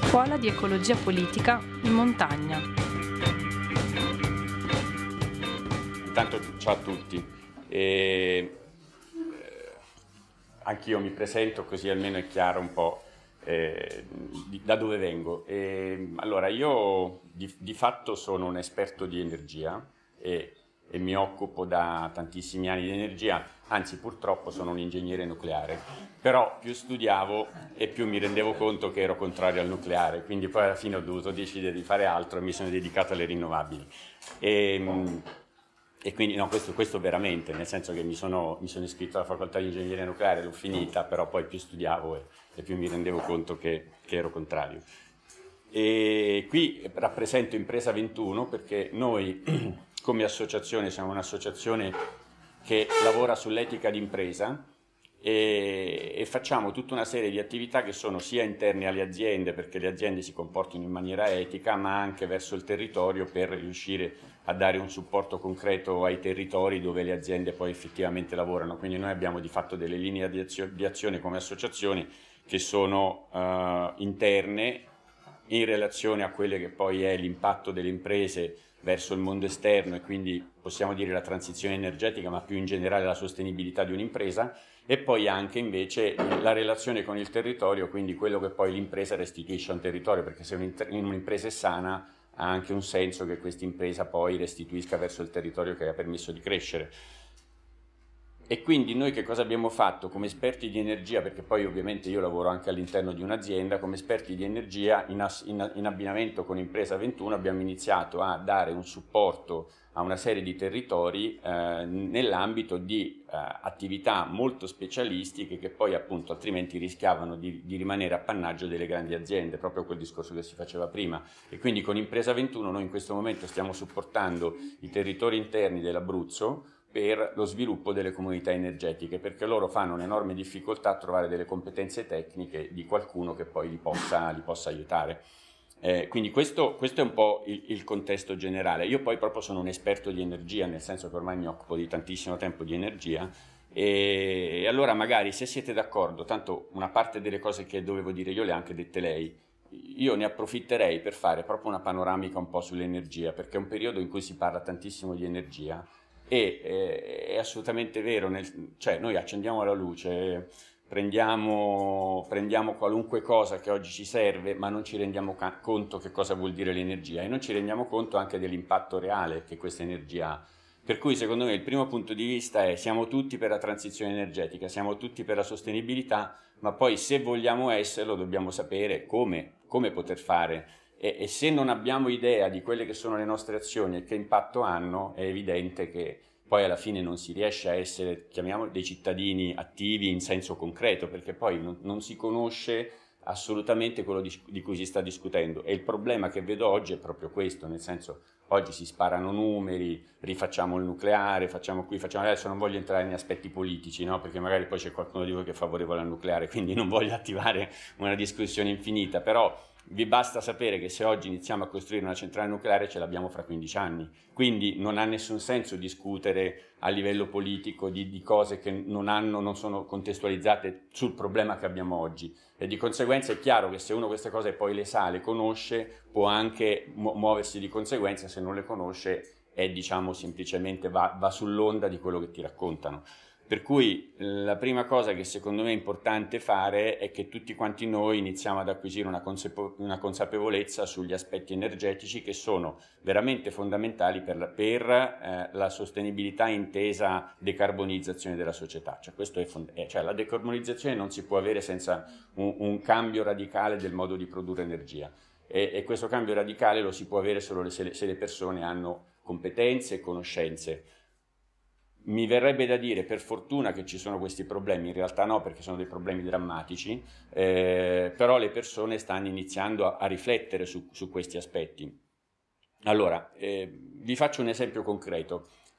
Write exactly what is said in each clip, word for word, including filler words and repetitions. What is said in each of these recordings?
Scuola di Ecologia Politica in Montagna. Intanto ciao a tutti. E, eh, anch'io mi presento così almeno è chiaro un po' eh, di, da dove vengo. E, allora, io di, di fatto sono un esperto di energia e, e mi occupo da tantissimi anni di energia, anzi purtroppo sono un ingegnere nucleare, però più studiavo e più mi rendevo conto che ero contrario al nucleare, quindi poi alla fine ho dovuto decidere di fare altro e mi sono dedicato alle rinnovabili. E, E quindi no, questo, questo veramente, nel senso che mi sono, mi sono iscritto alla facoltà di ingegneria nucleare, l'ho finita, però poi più studiavo e, e più mi rendevo conto che, che ero contrario. E qui rappresento Impresa ventuno perché noi come associazione siamo un'associazione che lavora sull'etica d'impresa e, e facciamo tutta una serie di attività che sono sia interne alle aziende perché le aziende si comportino in maniera etica, ma anche verso il territorio per riuscire a dare un supporto concreto ai territori dove le aziende poi effettivamente lavorano. Quindi noi abbiamo di fatto delle linee di, azio- di azione come associazione che sono uh, interne in relazione a quello che poi è l'impatto delle imprese verso il mondo esterno e quindi possiamo dire la transizione energetica, ma più in generale la sostenibilità di un'impresa, e poi anche invece la relazione con il territorio, quindi quello che poi l'impresa restituisce a un territorio, perché se un'impresa è sana ha anche un senso che questa impresa poi restituisca verso il territorio che ha permesso di crescere. E quindi noi che cosa abbiamo fatto come esperti di energia, perché poi ovviamente io lavoro anche all'interno di un'azienda, come esperti di energia in, as, in, in abbinamento con Impresa ventuno abbiamo iniziato a dare un supporto a una serie di territori eh, nell'ambito di eh, attività molto specialistiche che poi appunto altrimenti rischiavano di, di rimanere appannaggio delle grandi aziende, proprio quel discorso che si faceva prima. E quindi con Impresa ventuno noi in questo momento stiamo supportando i territori interni dell'Abruzzo per lo sviluppo delle comunità energetiche, perché loro fanno un'enorme difficoltà a trovare delle competenze tecniche di qualcuno che poi li possa, li possa aiutare. Eh, quindi questo, questo è un po' il, il contesto generale. Io poi proprio sono un esperto di energia, nel senso che ormai mi occupo di tantissimo tempo di energia e, e allora magari se siete d'accordo, tanto una parte delle cose che dovevo dire io le ha anche dette lei, io ne approfitterei per fare proprio una panoramica un po' sull'energia, perché è un periodo in cui si parla tantissimo di energia. E eh, è assolutamente vero, nel, cioè noi accendiamo la luce, prendiamo, prendiamo qualunque cosa che oggi ci serve, ma non ci rendiamo ca- conto che cosa vuol dire l'energia e non ci rendiamo conto anche dell'impatto reale che questa energia ha. Per cui secondo me il primo punto di vista è siamo tutti per la transizione energetica, siamo tutti per la sostenibilità, ma poi se vogliamo esserlo dobbiamo sapere come, come poter fare. E, e se non abbiamo idea di quelle che sono le nostre azioni e che impatto hanno, è evidente che poi alla fine non si riesce a essere, chiamiamoli, dei cittadini attivi in senso concreto, perché poi non, non si conosce assolutamente quello di, di cui si sta discutendo. E il problema che vedo oggi è proprio questo, nel senso oggi si sparano numeri, rifacciamo il nucleare, facciamo qui, facciamo adesso, non voglio entrare in aspetti politici, no? Perché magari poi c'è qualcuno di voi che è favorevole al nucleare, quindi non voglio attivare una discussione infinita, però vi basta sapere che se oggi iniziamo a costruire una centrale nucleare ce l'abbiamo fra quindici anni, quindi non ha nessun senso discutere a livello politico di, di cose che non, hanno, non sono contestualizzate sul problema che abbiamo oggi e di conseguenza è chiaro che se uno queste cose poi le sa, le conosce, può anche mu- muoversi di conseguenza, se non le conosce è diciamo semplicemente va, va sull'onda di quello che ti raccontano. Per cui la prima cosa che secondo me è importante fare è che tutti quanti noi iniziamo ad acquisire una, consapevo- una consapevolezza sugli aspetti energetici che sono veramente fondamentali per la, per, eh, la sostenibilità intesa decarbonizzazione della società. Cioè, questo è fond- eh, cioè la decarbonizzazione non si può avere senza un, un cambio radicale del modo di produrre energia e, e questo cambio radicale lo si può avere solo le, se, le, se le persone hanno competenze e conoscenze. Mi verrebbe da dire per fortuna che ci sono questi problemi, in realtà no perché sono dei problemi drammatici, eh, però le persone stanno iniziando a, a riflettere su, su questi aspetti. Allora, eh, vi faccio un esempio concreto.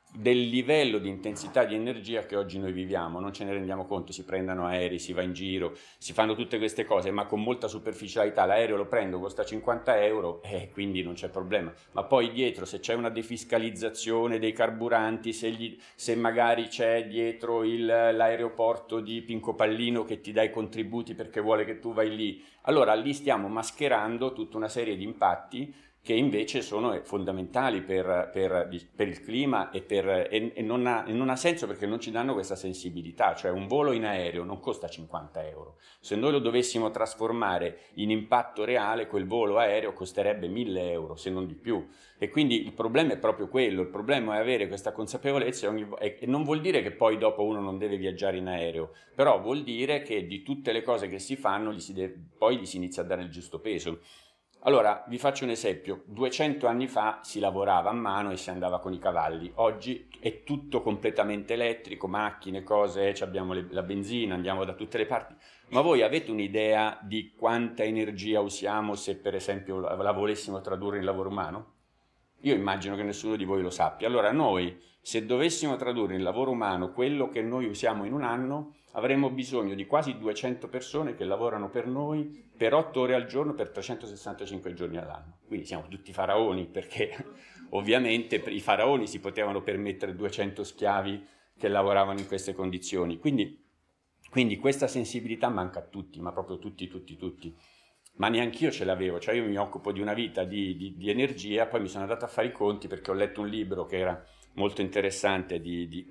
del livello di intensità di energia che oggi noi viviamo. Non ce ne rendiamo conto, si prendono aerei, si va in giro, si fanno tutte queste cose, ma con molta superficialità. L'aereo lo prendo, costa cinquanta euro e quindi non c'è problema, ma poi dietro, se c'è una defiscalizzazione dei carburanti, se, gli, se magari c'è dietro il, l'aeroporto di Pinco Pallino che ti dà i contributi perché vuole che tu vai lì, allora lì stiamo mascherando tutta una serie di impatti che invece sono fondamentali per, per, per il clima e, per, e, e, non ha, e non ha senso, perché non ci danno questa sensibilità. Cioè un volo in aereo non costa cinquanta euro, se noi lo dovessimo trasformare in impatto reale, quel volo aereo costerebbe mille euro, se non di più. E quindi il problema è proprio quello, il problema è avere questa consapevolezza, ogni, e non vuol dire che poi dopo uno non deve viaggiare in aereo, però vuol dire che di tutte le cose che si fanno gli si deve, poi gli si inizia a dare il giusto peso. Allora, vi faccio un esempio: duecento anni fa si lavorava a mano e si andava con i cavalli, oggi è tutto completamente elettrico, macchine, cose, abbiamo le, la benzina, andiamo da tutte le parti. Ma voi avete un'idea di quanta energia usiamo se per esempio la, la volessimo tradurre in lavoro umano? Io immagino che nessuno di voi lo sappia. Allora noi, se dovessimo tradurre in lavoro umano quello che noi usiamo in un anno, avremmo bisogno di quasi duecento persone che lavorano per noi per otto ore al giorno per trecentosessantacinque giorni all'anno. Quindi siamo tutti faraoni, perché ovviamente i faraoni si potevano permettere duecento schiavi che lavoravano in queste condizioni. Quindi, quindi questa sensibilità manca a tutti, ma proprio tutti, tutti, tutti. Ma neanch'io ce l'avevo, cioè io mi occupo di una vita di, di, di energia, poi mi sono andato a fare i conti perché ho letto un libro che era molto interessante di, di,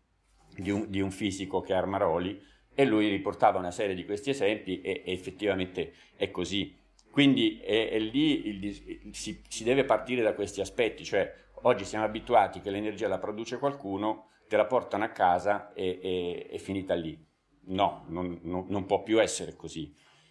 di, un, di un fisico che è Armaroli, e lui riportava una serie di questi esempi e, e effettivamente è così. Quindi è, è lì il, si, si deve partire da questi aspetti, cioè oggi siamo abituati che l'energia la produce qualcuno, te la portano a casa e è, è finita lì. No, non, non, non può più essere così.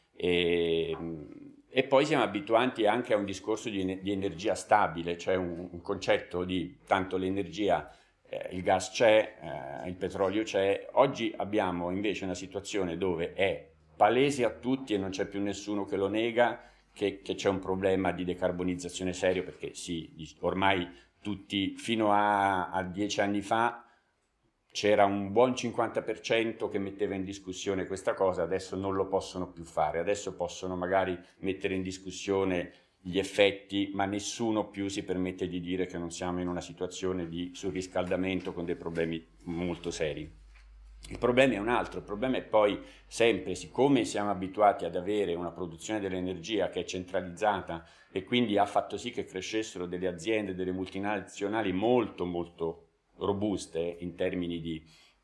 E, e poi siamo abituati anche a un discorso di, di energia stabile, cioè un, un concetto di tanto l'energia, eh, il gas c'è, eh, il petrolio c'è. Oggi abbiamo invece una situazione dove è palese a tutti e non c'è più nessuno che lo nega che, che c'è un problema di decarbonizzazione serio, perché sì, ormai tutti, fino a, a dieci anni fa c'era un buon cinquanta per cento che metteva in discussione questa cosa, adesso non lo possono più fare, adesso possono magari mettere in discussione gli effetti, ma nessuno più si permette di dire che non siamo in una situazione di surriscaldamento con dei problemi molto seri. Il problema è un altro, il problema è poi sempre, siccome siamo abituati ad avere una produzione dell'energia che è centralizzata e quindi ha fatto sì che crescessero delle aziende, delle multinazionali molto molto robuste in termini di,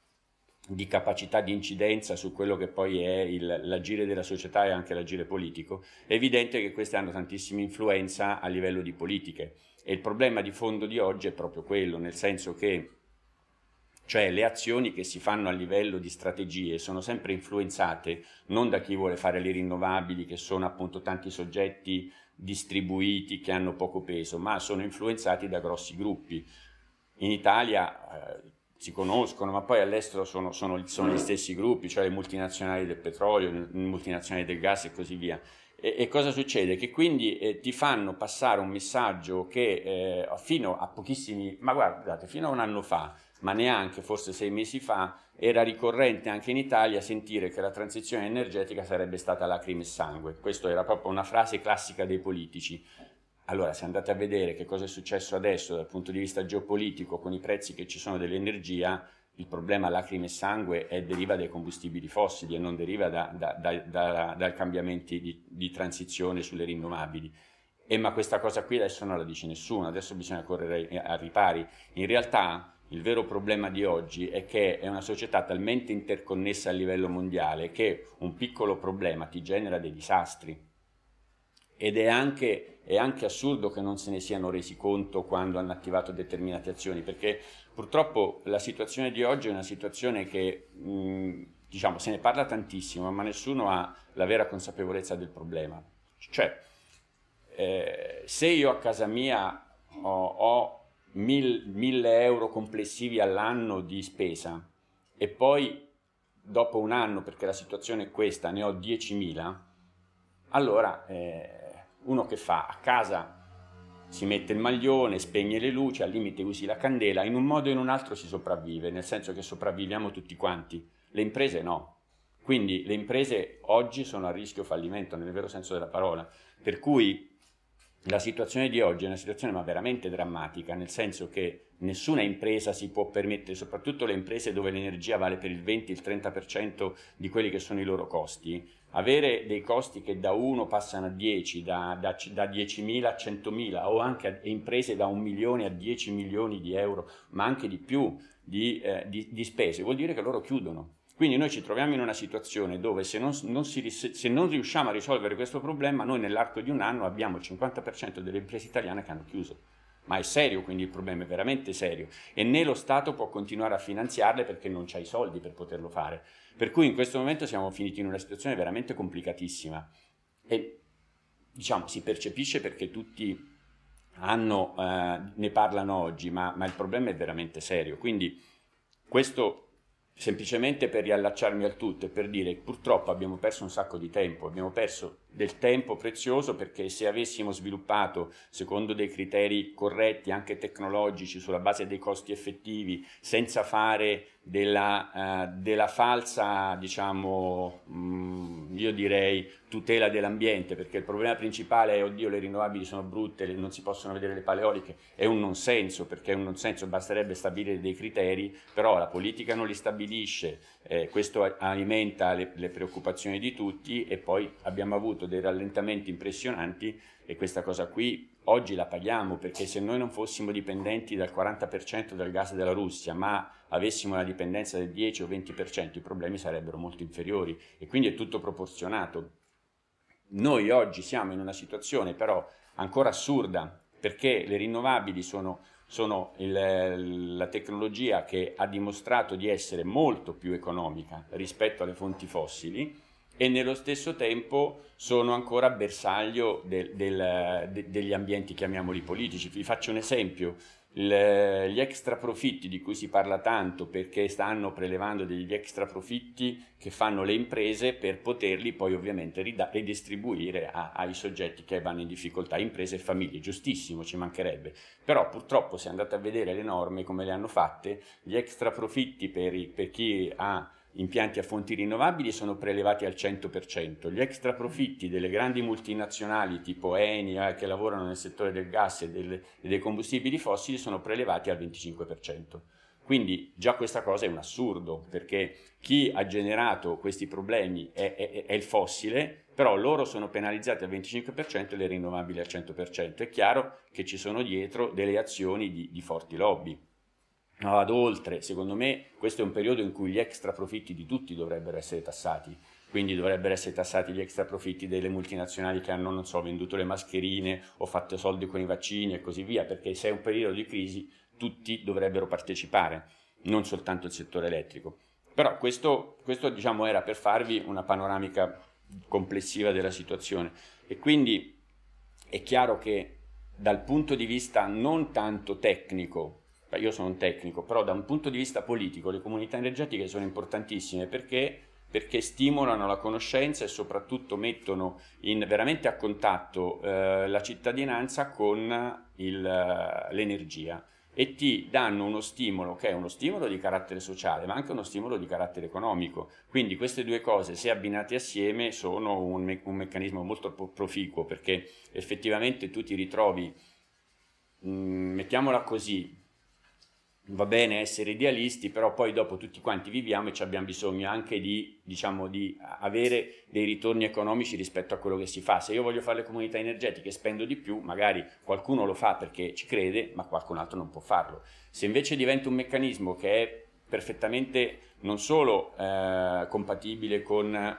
di capacità di incidenza su quello che poi è il, l'agire della società e anche l'agire politico, è evidente che queste hanno tantissima influenza a livello di politiche, e il problema di fondo di oggi è proprio quello, nel senso che cioè le azioni che si fanno a livello di strategie sono sempre influenzate non da chi vuole fare le rinnovabili, che sono appunto tanti soggetti distribuiti che hanno poco peso, ma sono influenzati da grossi gruppi. In Italia eh, si conoscono, ma poi all'estero sono, sono, sono gli stessi gruppi, cioè le multinazionali del petrolio, le multinazionali del gas e così via. E, e cosa succede? Che quindi eh, ti fanno passare un messaggio che eh, fino a pochissimi, ma guardate, fino a un anno fa, ma neanche forse sei mesi fa, era ricorrente anche in Italia sentire che la transizione energetica sarebbe stata lacrime e sangue. Questa era proprio una frase classica dei politici. Allora, se andate a vedere che cosa è successo adesso dal punto di vista geopolitico con i prezzi che ci sono dell'energia, il problema lacrime e sangue è, deriva dai combustibili fossili e non deriva da, da, da, da, dai cambiamenti di, di transizione sulle rinnovabili. E ma questa cosa qui adesso non la dice nessuno, adesso bisogna correre a ripari. In realtà il vero problema di oggi è che è una società talmente interconnessa a livello mondiale che un piccolo problema ti genera dei disastri. Ed è anche, è anche assurdo che non se ne siano resi conto quando hanno attivato determinate azioni, perché purtroppo la situazione di oggi è una situazione che, mh, diciamo, se ne parla tantissimo, ma nessuno ha la vera consapevolezza del problema. Cioè, eh, se io a casa mia ho, ho mil, mille euro complessivi all'anno di spesa e poi dopo un anno, perché la situazione è questa, ne ho diecimila, allora... Eh, uno che fa a casa si mette il maglione, spegne le luci, al limite usi la candela, in un modo o in un altro si sopravvive, nel senso che sopravviviamo tutti quanti, le imprese no. Quindi le imprese oggi sono a rischio fallimento, nel vero senso della parola, per cui la situazione di oggi è una situazione ma veramente drammatica, nel senso che nessuna impresa si può permettere, soprattutto le imprese dove l'energia vale per il venti il trenta per cento di quelli che sono i loro costi, avere dei costi che da uno passano a dieci, da, da, da diecimila a centomila, o anche a, imprese da un milione a dieci milioni di euro, ma anche di più di, eh, di, di spese, vuol dire che loro chiudono. Quindi noi ci troviamo in una situazione dove se non, non si, se non riusciamo a risolvere questo problema, noi nell'arco di un anno abbiamo il cinquanta per cento delle imprese italiane che hanno chiuso. Ma è serio, quindi il problema è veramente serio. E né lo Stato può continuare a finanziarle perché non c'ha i soldi per poterlo fare. Per cui in questo momento siamo finiti in una situazione veramente complicatissima. E diciamo, si percepisce perché tutti hanno, eh, ne parlano oggi, ma, ma il problema è veramente serio. Quindi questo... semplicemente per riallacciarmi al tutto e per dire che purtroppo abbiamo perso un sacco di tempo, abbiamo perso del tempo prezioso, perché se avessimo sviluppato secondo dei criteri corretti anche tecnologici sulla base dei costi effettivi, senza fare della, uh, della falsa, diciamo, mh, io direi tutela dell'ambiente, perché il problema principale è oddio le rinnovabili sono brutte, non si possono vedere le pale eoliche, è un non senso, perché è un non senso, basterebbe stabilire dei criteri, però la politica non li stabilisce, eh, questo alimenta le, le preoccupazioni di tutti e poi abbiamo avuto dei rallentamenti impressionanti e questa cosa qui oggi la paghiamo, perché se noi non fossimo dipendenti dal quaranta per cento del gas della Russia ma avessimo una dipendenza del dieci o venti per cento i problemi sarebbero molto inferiori e quindi è tutto proporzionato. Noi oggi siamo in una situazione però ancora assurda, perché le rinnovabili sono, sono il, la tecnologia che ha dimostrato di essere molto più economica rispetto alle fonti fossili e nello stesso tempo sono ancora bersaglio del, del, de, degli ambienti, chiamiamoli politici. Vi faccio un esempio, il, gli extra profitti di cui si parla tanto, perché stanno prelevando degli extra profitti che fanno le imprese per poterli poi ovviamente rida- ridistribuire a, ai soggetti che vanno in difficoltà, imprese e famiglie, giustissimo, ci mancherebbe, però purtroppo se andate a vedere le norme come le hanno fatte, gli extra profitti per, i, per chi ha impianti a fonti rinnovabili sono prelevati al cento per cento, gli extra profitti delle grandi multinazionali tipo Eni eh, che lavorano nel settore del gas e, del, e dei combustibili fossili sono prelevati al venticinque per cento. Quindi già questa cosa è un assurdo, perché chi ha generato questi problemi è, è, è il fossile, però loro sono penalizzati al venticinque per cento e le rinnovabili al cento per cento. È chiaro che ci sono dietro delle azioni di, di forti lobby. No, ad oltre, secondo me questo è un periodo in cui gli extra profitti di tutti dovrebbero essere tassati, quindi dovrebbero essere tassati gli extra profitti delle multinazionali che hanno, non so, venduto le mascherine o fatto soldi con i vaccini e così via, perché se è un periodo di crisi tutti dovrebbero partecipare, non soltanto il settore elettrico. Però questo, questo diciamo era per farvi una panoramica complessiva della situazione e quindi è chiaro che dal punto di vista non tanto tecnico, io sono un tecnico, però da un punto di vista politico le comunità energetiche sono importantissime perché, perché stimolano la conoscenza e soprattutto mettono in, veramente a contatto eh, la cittadinanza con il, l'energia e ti danno uno stimolo che è uno stimolo di carattere sociale ma anche uno stimolo di carattere economico. Quindi queste due cose, se abbinate assieme, sono un, me- un meccanismo molto proficuo, perché effettivamente tu ti ritrovi, mh, mettiamola così, va bene essere idealisti, però poi dopo tutti quanti viviamo e ci abbiamo bisogno anche di, diciamo, di avere dei ritorni economici rispetto a quello che si fa. Se io voglio fare le comunità energetiche e spendo di più, magari qualcuno lo fa perché ci crede, ma qualcun altro non può farlo. Se invece diventa un meccanismo che è perfettamente non solo eh, compatibile con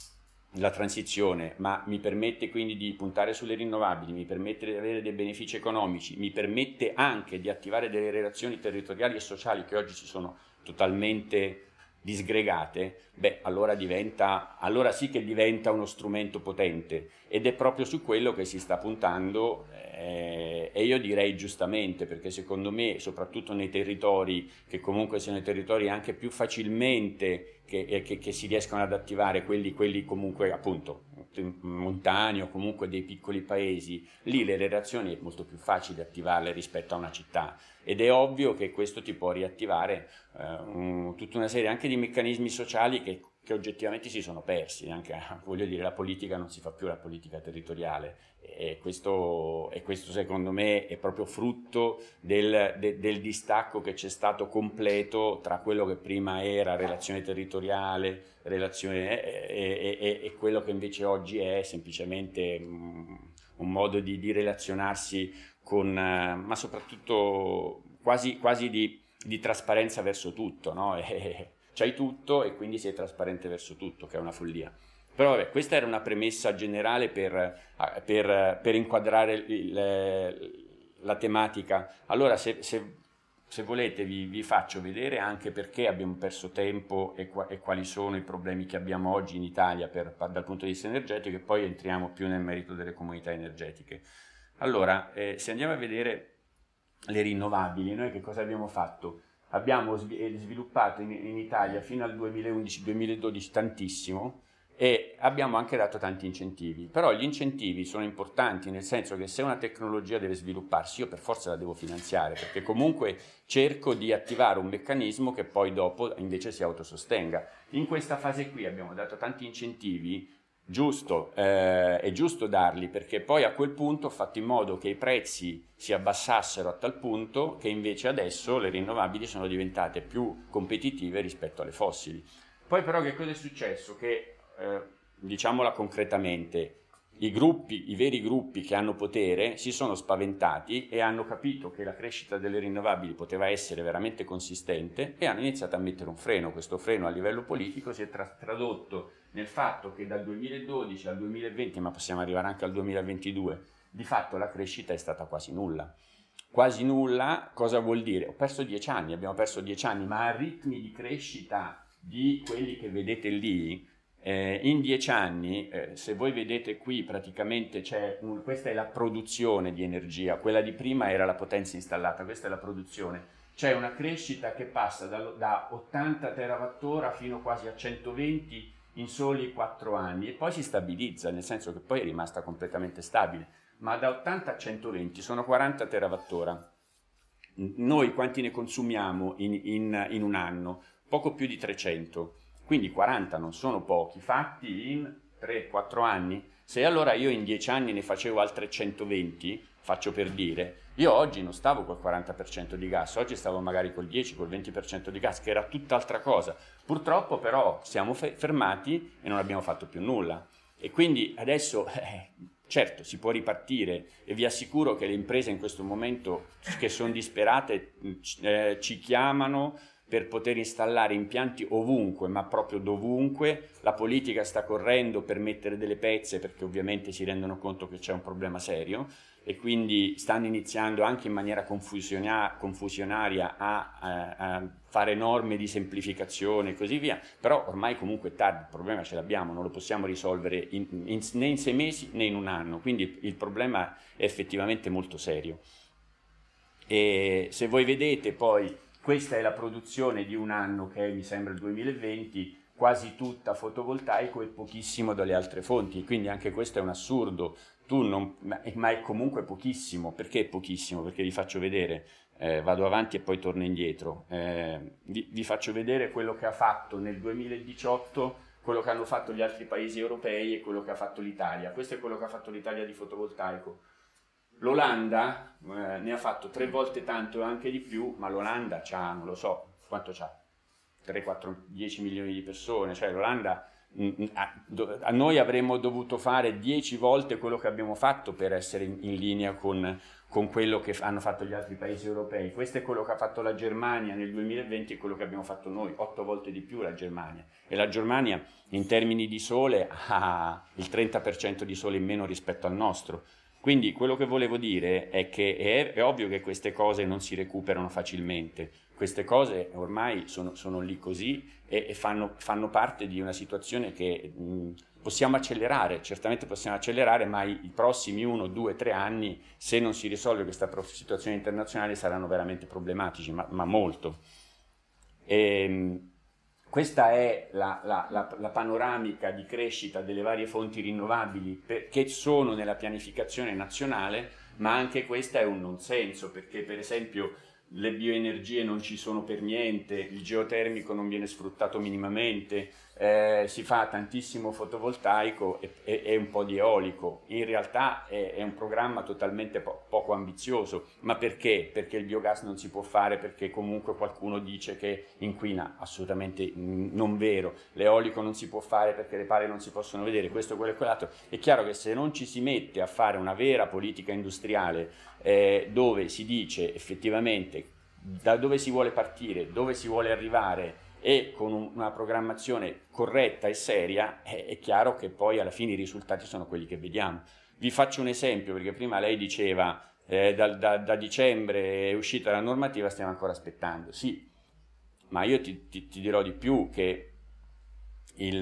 la transizione, ma mi permette quindi di puntare sulle rinnovabili, mi permette di avere dei benefici economici, mi permette anche di attivare delle relazioni territoriali e sociali che oggi ci sono totalmente disgregate, beh, allora diventa, allora sì che diventa uno strumento potente ed è proprio su quello che si sta puntando eh, e io direi giustamente, perché secondo me, soprattutto nei territori che comunque sono i territori anche più facilmente che, che, che si riescono ad attivare, quelli, quelli comunque appunto montani o comunque dei piccoli paesi, lì le relazioni è molto più facile attivarle rispetto a una città, ed è ovvio che questo ti può riattivare eh, un, tutta una serie anche di meccanismi sociali che, che oggettivamente si sono persi, anche, voglio dire, la politica non si fa più la politica territoriale, e questo, e questo secondo me è proprio frutto del, de, del distacco che c'è stato completo tra quello che prima era relazione territoriale, relazione, e, e, e quello che invece oggi è semplicemente um, un modo di, di relazionarsi con, uh, ma soprattutto quasi, quasi di, di trasparenza verso tutto, no? E, c'hai tutto e quindi sei trasparente verso tutto, che è una follia. Però vabbè, questa era una premessa generale per, per, per inquadrare il, la tematica. Allora, se, se, se volete, vi, vi faccio vedere anche perché abbiamo perso tempo e, qua, e quali sono i problemi che abbiamo oggi in Italia per, dal punto di vista energetico, e poi entriamo più nel merito delle comunità energetiche. Allora, eh, se andiamo a vedere le rinnovabili, noi che cosa abbiamo fatto? Abbiamo sviluppato in, in Italia fino al duemilaundici duemiladodici tantissimo, e abbiamo anche dato tanti incentivi, però gli incentivi sono importanti nel senso che se una tecnologia deve svilupparsi io per forza la devo finanziare, perché comunque cerco di attivare un meccanismo che poi dopo invece si autosostenga. In questa fase qui abbiamo dato tanti incentivi, giusto, eh, è giusto darli, perché poi a quel punto ho fatto in modo che i prezzi si abbassassero a tal punto che invece adesso le rinnovabili sono diventate più competitive rispetto alle fossili. Poi però che cosa è successo? Che Eh, diciamola concretamente, i gruppi, i veri gruppi che hanno potere si sono spaventati e hanno capito che la crescita delle rinnovabili poteva essere veramente consistente e hanno iniziato a mettere un freno. Questo freno a livello politico si è tra- tradotto nel fatto che dal duemiladodici al duemilaventi, ma possiamo arrivare anche al duemilaventidue, di fatto la crescita è stata quasi nulla. Quasi nulla cosa vuol dire? Ho perso dieci anni, abbiamo perso dieci anni, ma a ritmi di crescita di quelli che vedete lì, Eh, in dieci anni, eh, se voi vedete qui praticamente c'è un, questa è la produzione di energia, quella di prima era la potenza installata, questa è la produzione, c'è una crescita che passa da, da ottanta terawattora fino quasi a centoventi in soli quattro anni e poi si stabilizza, nel senso che poi è rimasta completamente stabile, ma da ottanta a centoventi sono quaranta terawattora. Noi quanti ne consumiamo in, in, in un anno? Poco più di trecento. Quindi quaranta non sono pochi, fatti in tre quattro anni. Se allora io in dieci anni ne facevo altre centoventi, faccio per dire, io oggi non stavo col quaranta per cento di gas, oggi stavo magari col dieci, col venti per cento di gas, che era tutt'altra cosa. Purtroppo però siamo fermati e non abbiamo fatto più nulla. E quindi adesso, eh, certo, si può ripartire e vi assicuro che le imprese in questo momento che sono disperate eh, ci chiamano per poter installare impianti ovunque, ma proprio dovunque. La politica sta correndo per mettere delle pezze perché ovviamente si rendono conto che c'è un problema serio e quindi stanno iniziando anche in maniera confusionia- confusionaria a, a, a fare norme di semplificazione e così via, però ormai comunque è tardi, il problema ce l'abbiamo, non lo possiamo risolvere in, in, né in sei mesi né in un anno, quindi il problema è effettivamente molto serio. E se voi vedete poi, questa è la produzione di un anno che è, mi sembra, il duemilaventi, quasi tutta fotovoltaico e pochissimo dalle altre fonti, quindi anche questo è un assurdo. Tu non, ma è comunque pochissimo. Perché è pochissimo? Perché vi faccio vedere, eh, vado avanti e poi torno indietro. Eh, vi, vi faccio vedere quello che ha fatto nel duemiladiciotto, quello che hanno fatto gli altri paesi europei e quello che ha fatto l'Italia. Questo è quello che ha fatto l'Italia di fotovoltaico. L'Olanda eh, ne ha fatto tre volte tanto e anche di più, ma l'Olanda c'ha, non lo so, quanto c'ha? tre, quattro, dieci milioni di persone, cioè l'Olanda, mh, a, do, a noi avremmo dovuto fare dieci volte quello che abbiamo fatto per essere in, in linea con, con quello che hanno fatto gli altri paesi europei. Questo è quello che ha fatto la Germania nel duemilaventi e quello che abbiamo fatto noi, otto volte di più la Germania. E la Germania in termini di sole ha il trenta per cento di sole in meno rispetto al nostro. Quindi quello che volevo dire è che è, è ovvio che queste cose non si recuperano facilmente, queste cose ormai sono, sono lì così e, e fanno, fanno parte di una situazione che mh, possiamo accelerare, certamente possiamo accelerare, ma i, i prossimi uno, due, tre anni, se non si risolve questa situazione internazionale, saranno veramente problematici, ma, ma molto. E, questa è la, la, la, la panoramica di crescita delle varie fonti rinnovabili che sono nella pianificazione nazionale, ma anche questa è un non senso, perché per esempio le bioenergie non ci sono per niente, il geotermico non viene sfruttato minimamente, eh, si fa tantissimo fotovoltaico e, e, e un po' di eolico. In realtà è, è un programma totalmente po- poco ambizioso. Ma perché? Perché il biogas non si può fare perché comunque qualcuno dice che inquina? Assolutamente non vero. L'eolico non si può fare perché le pale non si possono vedere, questo, quello e quell'altro. È chiaro che se non ci si mette a fare una vera politica industriale eh, dove si dice effettivamente da dove si vuole partire, dove si vuole arrivare e con un, una programmazione corretta e seria, è, è chiaro che poi alla fine i risultati sono quelli che vediamo. Vi faccio un esempio, perché prima lei diceva eh, da, da, da dicembre è uscita la normativa, stiamo ancora aspettando. Sì, ma io ti, ti, ti dirò di più che il...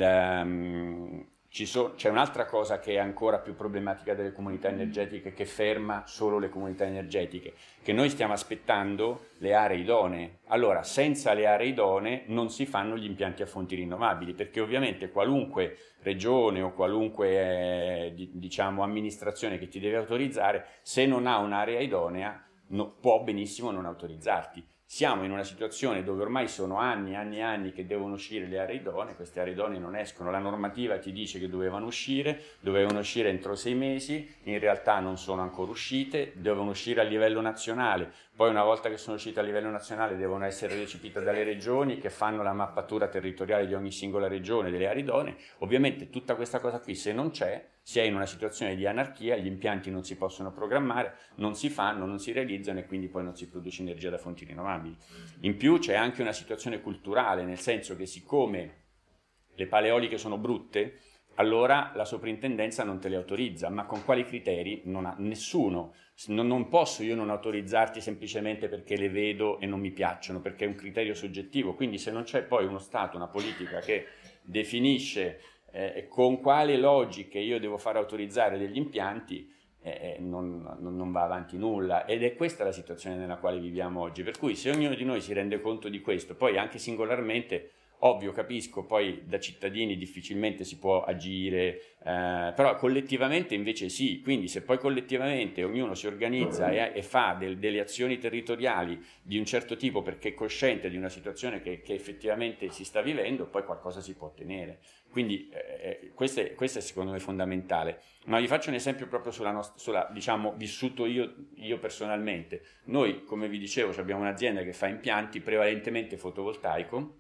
Um, Ci so, c'è un'altra cosa che è ancora più problematica delle comunità energetiche, che ferma solo le comunità energetiche, che noi stiamo aspettando le aree idonee. Allora, senza le aree idonee non si fanno gli impianti a fonti rinnovabili, perché ovviamente qualunque regione o qualunque eh, diciamo amministrazione che ti deve autorizzare, se non ha un'area idonea, no, può benissimo non autorizzarti. Siamo in una situazione dove ormai sono anni, anni e anni che devono uscire le aree idonee, queste aree idonee non escono, la normativa ti dice che dovevano uscire, dovevano uscire entro sei mesi, in realtà non sono ancora uscite, devono uscire a livello nazionale, poi una volta che sono uscite a livello nazionale devono essere recepite dalle regioni che fanno la mappatura territoriale di ogni singola regione delle aree idonee. Ovviamente tutta questa cosa qui, se non c'è, si è in una situazione di anarchia, gli impianti non si possono programmare, non si fanno, non si realizzano e quindi poi non si produce energia da fonti rinnovabili. In più c'è anche una situazione culturale, nel senso che siccome le pale eoliche sono brutte, allora la soprintendenza non te le autorizza, ma con quali criteri? Non ha nessuno. Non, non posso io non autorizzarti semplicemente perché le vedo e non mi piacciono, perché è un criterio soggettivo, quindi se non c'è poi uno Stato, una politica che definisce Eh, con quale logiche io devo far autorizzare degli impianti, eh, non, non, non va avanti nulla, ed è questa la situazione nella quale viviamo oggi, per cui se ognuno di noi si rende conto di questo, poi anche singolarmente, ovvio, capisco, poi da cittadini difficilmente si può agire, eh, però collettivamente invece sì, quindi se poi collettivamente ognuno si organizza e, e fa del, delle azioni territoriali di un certo tipo perché è cosciente di una situazione che, che effettivamente si sta vivendo, poi qualcosa si può ottenere. Quindi eh, questo, è, questo è secondo me fondamentale. Ma vi faccio un esempio proprio sulla nostra, sulla, diciamo, vissuto io, io personalmente. Noi, come vi dicevo, abbiamo un'azienda che fa impianti prevalentemente fotovoltaico,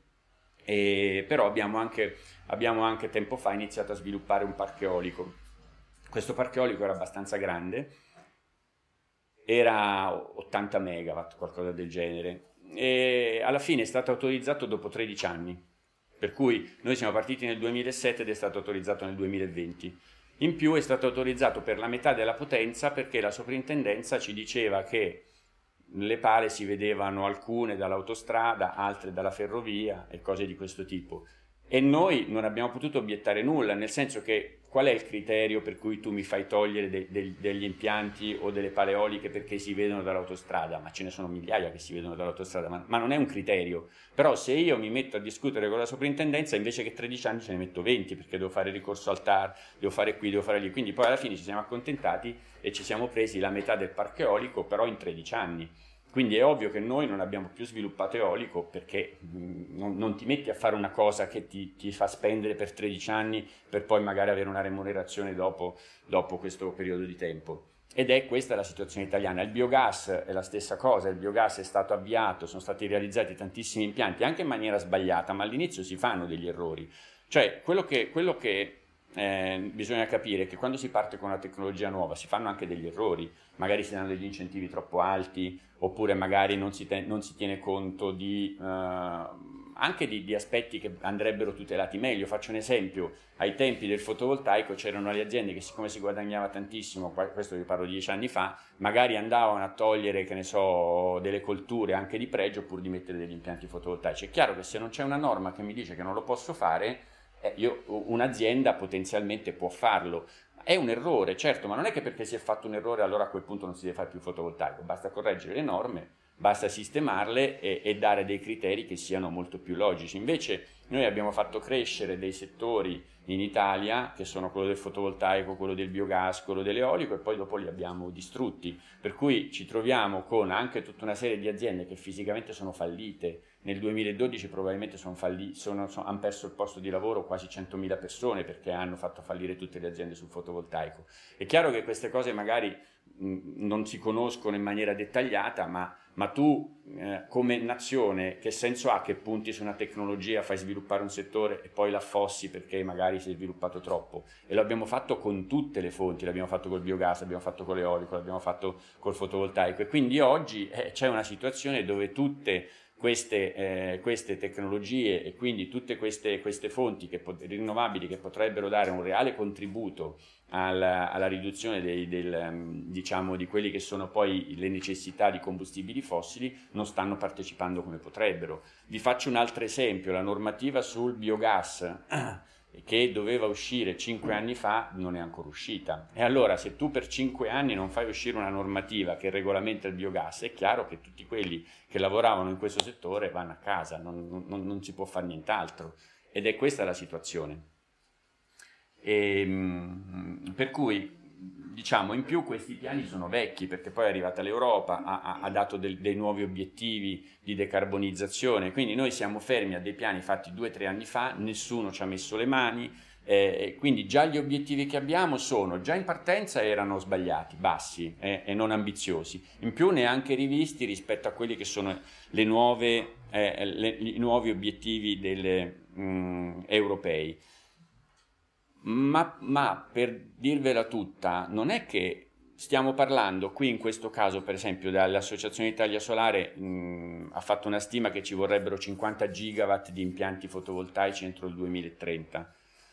e però abbiamo anche, abbiamo anche tempo fa iniziato a sviluppare un parco eolico. Questo parco eolico era abbastanza grande, era ottanta megawatt, qualcosa del genere, e alla fine è stato autorizzato dopo tredici anni. Per cui noi siamo partiti nel duemilasette ed è stato autorizzato nel duemilaventi. In più è stato autorizzato per la metà della potenza perché la soprintendenza ci diceva che le pale si vedevano alcune dall'autostrada, altre dalla ferrovia e cose di questo tipo. E noi non abbiamo potuto obiettare nulla, nel senso che qual è il criterio per cui tu mi fai togliere de- de- degli impianti o delle pale eoliche perché si vedono dall'autostrada? Ma ce ne sono migliaia che si vedono dall'autostrada, ma, ma non è un criterio. Però se io mi metto a discutere con la soprintendenza, invece che tredici anni ce ne metto venti, perché devo fare ricorso al T A R, devo fare qui, devo fare lì. Quindi poi alla fine ci siamo accontentati e ci siamo presi la metà del parco eolico, però in tredici anni. Quindi è ovvio che noi non abbiamo più sviluppato eolico perché mh, non, non ti metti a fare una cosa che ti, ti fa spendere per tredici anni per poi magari avere una remunerazione dopo, dopo questo periodo di tempo. Ed è questa la situazione italiana. Il biogas è la stessa cosa, il biogas è stato avviato, sono stati realizzati tantissimi impianti, anche in maniera sbagliata, ma all'inizio si fanno degli errori. Cioè, quello che... Quello che Eh, bisogna capire che quando si parte con una tecnologia nuova si fanno anche degli errori, magari si danno degli incentivi troppo alti, oppure magari non si, te- non si tiene conto di, uh, anche di, di aspetti che andrebbero tutelati meglio. Faccio un esempio: ai tempi del fotovoltaico c'erano le aziende che, siccome si guadagnava tantissimo, questo vi parlo di dieci anni fa, magari andavano a togliere, che ne so, delle colture anche di pregio pur di mettere degli impianti fotovoltaici. È chiaro che se non c'è una norma che mi dice che non lo posso fare, Io, un'azienda potenzialmente può farlo. È un errore, certo, ma non è che perché si è fatto un errore allora a quel punto non si deve fare più fotovoltaico, basta correggere le norme basta sistemarle e, e dare dei criteri che siano molto più logici. Invece noi abbiamo fatto crescere dei settori in Italia, che sono quello del fotovoltaico, quello del biogas, quello dell'eolico, e poi dopo li abbiamo distrutti, per cui ci troviamo con anche tutta una serie di aziende che fisicamente sono fallite. Nel duemiladodici probabilmente sono falli, sono, sono, hanno perso il posto di lavoro quasi centomila persone, perché hanno fatto fallire tutte le aziende sul fotovoltaico. È chiaro che queste cose magari mh, non si conoscono in maniera dettagliata, ma, ma tu eh, come nazione che senso ha che punti su una tecnologia, fai sviluppare un settore e poi la affossi perché magari si è sviluppato troppo? E lo abbiamo fatto con tutte le fonti, l'abbiamo fatto col biogas, l'abbiamo fatto con l'eolico, l'abbiamo fatto col fotovoltaico, e quindi oggi eh, c'è una situazione dove tutte Queste, eh, queste tecnologie e quindi tutte queste, queste fonti che pot- rinnovabili che potrebbero dare un reale contributo alla, alla riduzione dei, del, diciamo, di quelli che sono poi le necessità di combustibili fossili, non stanno partecipando come potrebbero. Vi faccio un altro esempio: la normativa sul biogas che doveva uscire cinque anni fa non è ancora uscita, e allora se tu per cinque anni non fai uscire una normativa che regolamenta il biogas, è chiaro che tutti quelli che lavoravano in questo settore vanno a casa, non, non, non si può fare nient'altro, ed è questa la situazione. E, per cui diciamo, in più questi piani sono vecchi, perché poi è arrivata l'Europa, ha, ha dato del, dei nuovi obiettivi di decarbonizzazione, quindi noi siamo fermi a dei piani fatti due o tre anni fa, nessuno ci ha messo le mani, eh, quindi già gli obiettivi che abbiamo sono, già in partenza erano sbagliati, bassi eh, e non ambiziosi, in più neanche rivisti rispetto a quelli che sono le nuove, eh, le, i nuovi obiettivi delle, mh, europei. Ma, ma per dirvela tutta, non è che stiamo parlando qui in questo caso, per esempio, dall'Associazione Italia Solare mh, ha fatto una stima che ci vorrebbero cinquanta gigawatt di impianti fotovoltaici entro il duemilatrenta.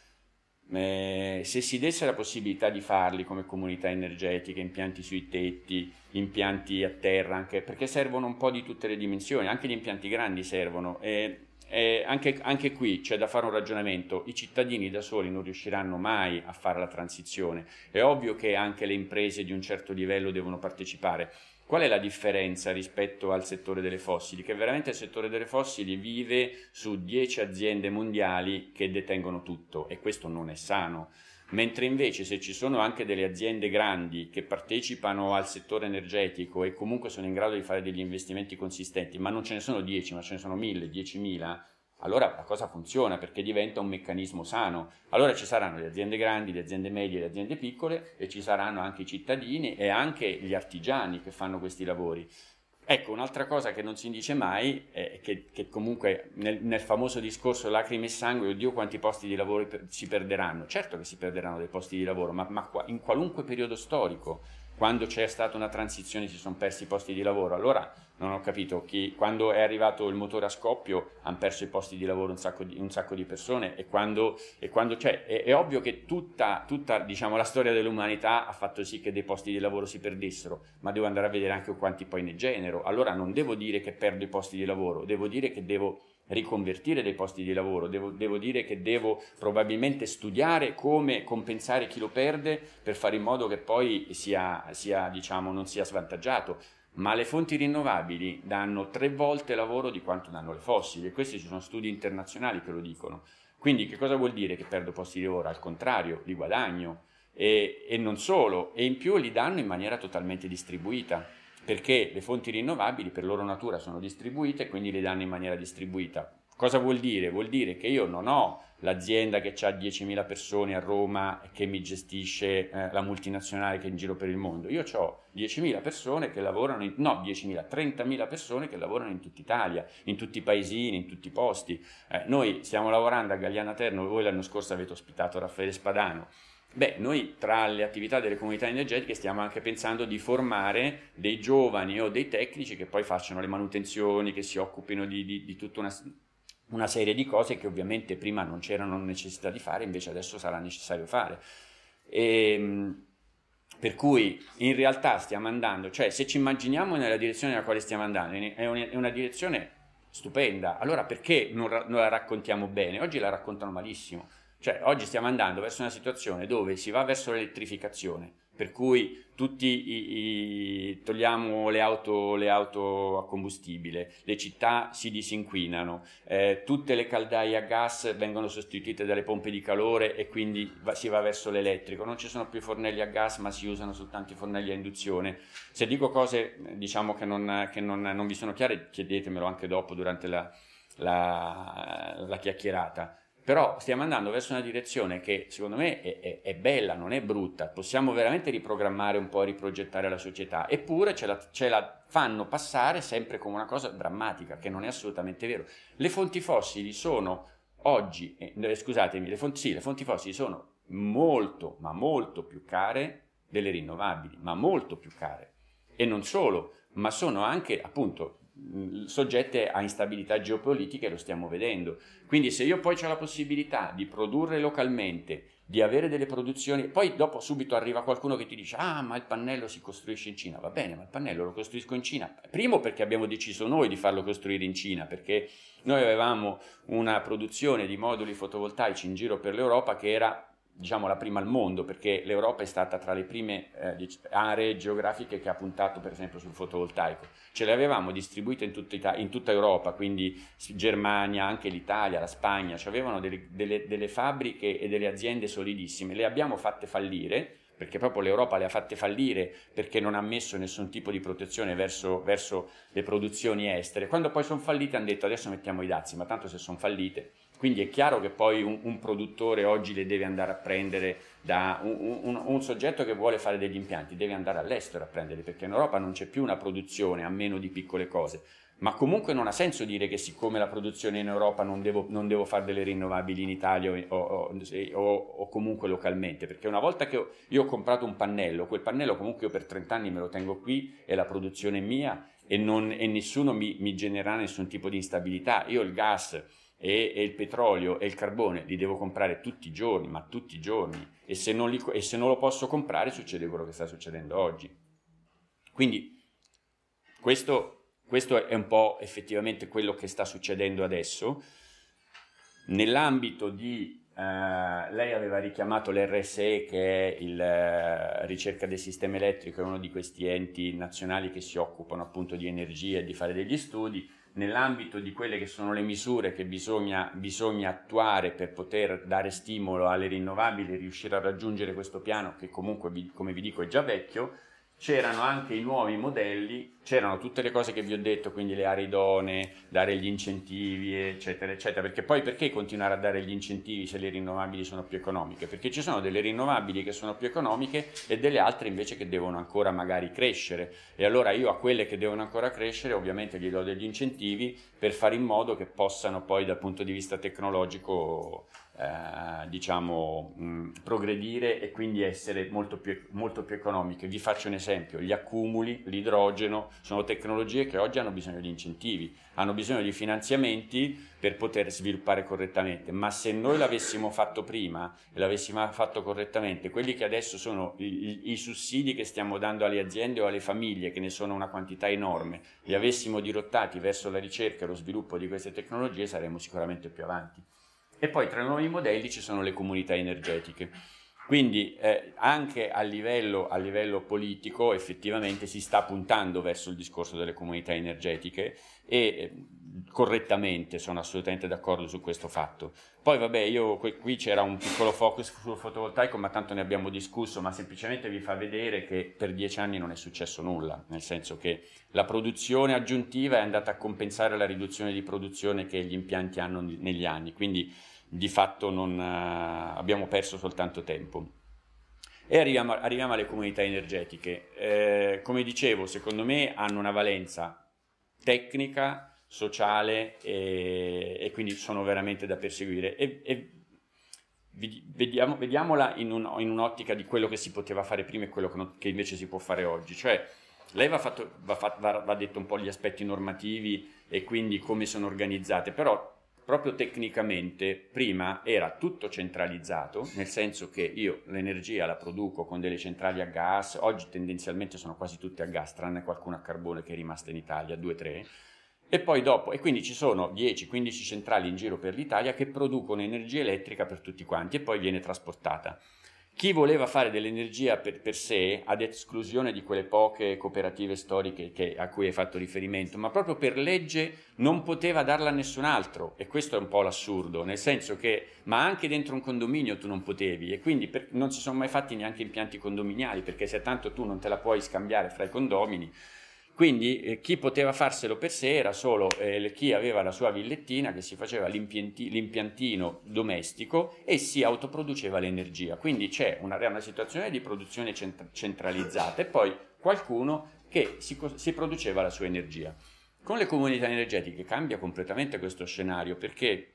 Eh, se si desse la possibilità di farli come comunità energetiche, impianti sui tetti, impianti a terra, anche perché servono un po' di tutte le dimensioni, anche gli impianti grandi servono. Eh, Eh, anche, anche qui c'è da fare un ragionamento: i cittadini da soli non riusciranno mai a fare la transizione, è ovvio che anche le imprese di un certo livello devono partecipare. Qual è la differenza rispetto al settore delle fossili? Che veramente il settore delle fossili vive su dieci aziende mondiali che detengono tutto, e questo non è sano. Mentre invece se ci sono anche delle aziende grandi che partecipano al settore energetico e comunque sono in grado di fare degli investimenti consistenti, ma non ce ne sono dieci, ma ce ne sono mille, diecimila, allora la cosa funziona, perché diventa un meccanismo sano. Allora ci saranno le aziende grandi, le aziende medie, le aziende piccole, e ci saranno anche i cittadini e anche gli artigiani che fanno questi lavori. Ecco, un'altra cosa che non si dice mai è che, che comunque nel, nel famoso discorso lacrime e sangue, oddio quanti posti di lavoro per, si perderanno. Certo che si perderanno dei posti di lavoro, ma, ma in qualunque periodo storico, quando c'è stata una transizione, si sono persi i posti di lavoro. Allora non ho capito, chi, quando è arrivato il motore a scoppio hanno perso i posti di lavoro un sacco di, un sacco di persone, e quando, e quando c'è, è, è ovvio che tutta, tutta diciamo, la storia dell'umanità ha fatto sì che dei posti di lavoro si perdessero, ma devo andare a vedere anche quanti poi ne genero. Allora non devo dire che perdo i posti di lavoro, devo dire che devo riconvertire dei posti di lavoro, devo, devo dire che devo probabilmente studiare come compensare chi lo perde, per fare in modo che poi sia, sia diciamo, non sia svantaggiato. Ma le fonti rinnovabili danno tre volte lavoro di quanto danno le fossili, e questi ci sono studi internazionali che lo dicono. Quindi che cosa vuol dire che perdo posti di lavoro? Al contrario, li guadagno, e, e non solo, e in più li danno in maniera totalmente distribuita, perché le fonti rinnovabili per loro natura sono distribuite, quindi le danno in maniera distribuita. Cosa vuol dire? Vuol dire che io non ho l'azienda che ha diecimila persone a Roma e che mi gestisce eh, la multinazionale che è in giro per il mondo. Io ho diecimila persone che lavorano, in, no diecimila, trentamila persone che lavorano in tutta Italia, in tutti i paesini, in tutti i posti. Eh, noi stiamo lavorando a Galliana Terno, voi l'anno scorso avete ospitato Raffaele Spadano. Beh, noi tra le attività delle comunità energetiche stiamo anche pensando di formare dei giovani o dei tecnici che poi facciano le manutenzioni, che si occupino di, di, di tutta una, una serie di cose che ovviamente prima non c'erano necessità di fare, invece adesso sarà necessario fare. E, per cui in realtà stiamo andando, cioè se ci immaginiamo nella direzione nella quale stiamo andando, è una, è una direzione stupenda, allora perché non, non la raccontiamo bene? Oggi la raccontano malissimo. Cioè oggi stiamo andando verso una situazione dove si va verso l'elettrificazione, per cui tutti i, i, togliamo le auto, le auto a combustibile, le città si disinquinano, eh, tutte le caldaie a gas vengono sostituite dalle pompe di calore e quindi va, si va verso l'elettrico, non ci sono più fornelli a gas ma si usano soltanto i fornelli a induzione. Se dico cose diciamo che non, che non, non vi sono chiare, chiedetemelo anche dopo durante la, la, la chiacchierata. Però stiamo andando verso una direzione che secondo me è, è, è bella, non è brutta, possiamo veramente riprogrammare un po', riprogettare la società, eppure ce la, ce la fanno passare sempre come una cosa drammatica, che non è assolutamente vero. Le fonti fossili sono oggi, eh, scusatemi, le fonti, sì, le fonti fossili sono molto, ma molto più care delle rinnovabili, ma molto più care. E non solo, ma sono anche, appunto, soggette a instabilità geopolitiche, lo stiamo vedendo. Quindi se io poi ho la possibilità di produrre localmente, di avere delle produzioni, poi dopo subito arriva qualcuno che ti dice ah ma il pannello si costruisce in Cina, va bene, ma il pannello lo costruisco in Cina, primo perché abbiamo deciso noi di farlo costruire in Cina, perché noi avevamo una produzione di moduli fotovoltaici in giro per l'Europa che era diciamo la prima al mondo, perché l'Europa è stata tra le prime eh, aree geografiche che ha puntato per esempio sul fotovoltaico. Ce le avevamo distribuite in tutta, Ita- in tutta Europa, quindi Germania, anche l'Italia, la Spagna, ci avevano delle, delle, delle fabbriche e delle aziende solidissime, le abbiamo fatte fallire, perché proprio l'Europa le ha fatte fallire perché non ha messo nessun tipo di protezione verso, verso le produzioni estere. Quando poi sono fallite hanno detto adesso mettiamo i dazi, ma tanto se sono fallite. Quindi è chiaro che poi un, un produttore oggi le deve andare a prendere da un, un, un soggetto che vuole fare degli impianti, deve andare all'estero a prenderli, perché in Europa non c'è più una produzione a meno di piccole cose. Ma comunque non ha senso dire che siccome la produzione in Europa non devo, non devo fare delle rinnovabili in Italia o, o, o, o comunque localmente, perché una volta che io ho comprato un pannello, quel pannello comunque io per trenta anni me lo tengo qui e la produzione è mia e, non, e nessuno mi, mi genererà nessun tipo di instabilità. Io il gas e, e il petrolio e il carbone li devo comprare tutti i giorni, ma tutti i giorni, e se non, li, e se non lo posso comprare succede quello che sta succedendo oggi. Quindi questo... Questo è un po' effettivamente quello che sta succedendo adesso. Nell'ambito di, eh, lei aveva richiamato l'R S E, che è il eh, ricerca del sistema elettrico, è uno di questi enti nazionali che si occupano appunto di energia e di fare degli studi. Nell'ambito di quelle che sono le misure che bisogna, bisogna attuare per poter dare stimolo alle rinnovabili e riuscire a raggiungere questo piano, che comunque, vi, come vi dico, è già vecchio, c'erano anche i nuovi modelli, c'erano tutte le cose che vi ho detto, quindi le aree idonee, dare gli incentivi, eccetera, eccetera. Perché poi perché continuare a dare gli incentivi se le rinnovabili sono più economiche? Perché ci sono delle rinnovabili che sono più economiche e delle altre invece che devono ancora magari crescere. E allora io a quelle che devono ancora crescere ovviamente gli do degli incentivi per fare in modo che possano poi dal punto di vista tecnologico Eh, diciamo mh, progredire e quindi essere molto più, molto più economiche. Vi faccio un esempio: gli accumuli, l'idrogeno sono tecnologie che oggi hanno bisogno di incentivi, hanno bisogno di finanziamenti per poter sviluppare correttamente, ma se noi l'avessimo fatto prima e l'avessimo fatto correttamente, quelli che adesso sono i, i, i sussidi che stiamo dando alle aziende o alle famiglie, che ne sono una quantità enorme, li avessimo dirottati verso la ricerca e lo sviluppo di queste tecnologie, saremmo sicuramente più avanti. E poi tra i nuovi modelli ci sono le comunità energetiche. Quindi eh, anche a livello, a livello politico effettivamente si sta puntando verso il discorso delle comunità energetiche e eh, correttamente sono assolutamente d'accordo su questo fatto. Poi vabbè, io qui c'era un piccolo focus sul fotovoltaico, ma tanto ne abbiamo discusso, ma semplicemente vi fa vedere che per dieci anni non è successo nulla, nel senso che la produzione aggiuntiva è andata a compensare la riduzione di produzione che gli impianti hanno negli anni, quindi di fatto non, uh, abbiamo perso soltanto tempo. E arriviamo, arriviamo alle comunità energetiche. Eh, come dicevo, secondo me hanno una valenza tecnica, sociale e, e quindi sono veramente da perseguire. E, e vediamo, vediamola in, un, in un'ottica di quello che si poteva fare prima e quello che, non, che invece si può fare oggi. Cioè, lei va, fatto, va, fatto, va, va detto un po' gli aspetti normativi e quindi come sono organizzate, però proprio tecnicamente prima era tutto centralizzato, nel senso che io l'energia la produco con delle centrali a gas, oggi tendenzialmente sono quasi tutte a gas, tranne qualcuna a carbone che è rimasta in Italia, due o tre, E poi dopo, e quindi ci sono dieci quindici centrali in giro per l'Italia che producono energia elettrica per tutti quanti e poi viene trasportata. Chi voleva fare dell'energia per, per sé, ad esclusione di quelle poche cooperative storiche che, a cui hai fatto riferimento, ma proprio per legge non poteva darla a nessun altro, e questo è un po' l'assurdo, nel senso che, ma anche dentro un condominio tu non potevi, e quindi per, non si sono mai fatti neanche impianti condominiali, perché se tanto tu non te la puoi scambiare fra i condomini. Quindi eh, chi poteva farselo per sé era solo eh, chi aveva la sua villettina, che si faceva l'impianti, l'impiantino domestico e si autoproduceva l'energia. Quindi c'è una, una situazione di produzione cent- centralizzata e poi qualcuno che si, si produceva la sua energia. Con le comunità energetiche cambia completamente questo scenario, perché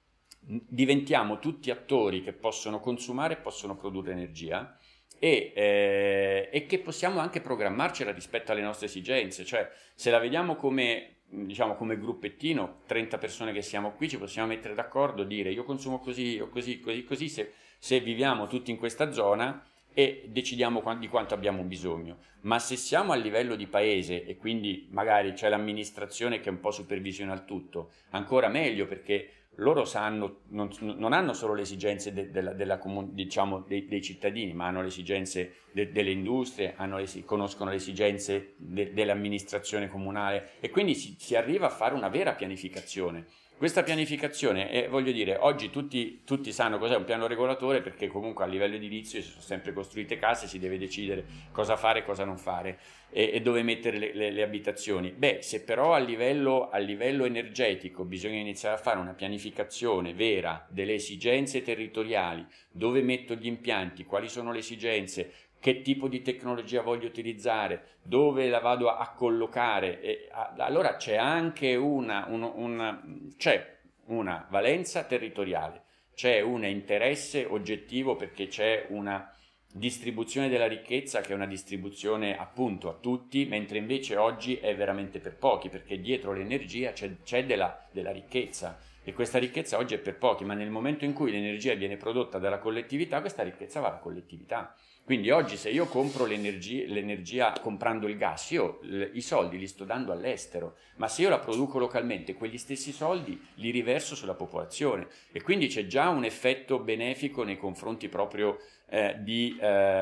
diventiamo tutti attori che possono consumare e possono produrre energia, E, eh, e che possiamo anche programmarcela rispetto alle nostre esigenze. Cioè, se la vediamo come, diciamo, come gruppettino, trenta persone che siamo qui, ci possiamo mettere d'accordo, dire io consumo così, io così, così, così, se, se viviamo tutti in questa zona e decidiamo di quanto abbiamo bisogno. Ma se siamo a livello di paese e quindi magari c'è l'amministrazione che un po' supervisiona il tutto, ancora meglio, perché loro sanno, non, non hanno solo le esigenze de, de, della, diciamo, dei, dei cittadini, ma hanno le esigenze de, delle industrie, hanno le, conoscono le esigenze de, dell'amministrazione comunale, e quindi si, si arriva a fare una vera pianificazione. Questa pianificazione, eh, voglio dire, oggi tutti, tutti sanno cos'è un piano regolatore, perché comunque a livello edilizio si sono sempre costruite case, si deve decidere cosa fare e cosa non fare, e, e dove mettere le, le, le abitazioni. Beh, se però a livello, a livello energetico bisogna iniziare a fare una pianificazione vera delle esigenze territoriali, dove metto gli impianti, quali sono le esigenze, che tipo di tecnologia voglio utilizzare, dove la vado a, a collocare, e a, allora c'è anche una, un, una, c'è una valenza territoriale, c'è un interesse oggettivo, perché c'è una distribuzione della ricchezza che è una distribuzione appunto a tutti, mentre invece oggi è veramente per pochi, perché dietro l'energia c'è, c'è della, della ricchezza, e questa ricchezza oggi è per pochi, ma nel momento in cui l'energia viene prodotta dalla collettività, questa ricchezza va alla collettività. Quindi oggi se io compro l'energia, l'energia comprando il gas, io l- i soldi li sto dando all'estero, ma se io la produco localmente, quegli stessi soldi li riverso sulla popolazione, e quindi c'è già un effetto benefico nei confronti proprio eh, di,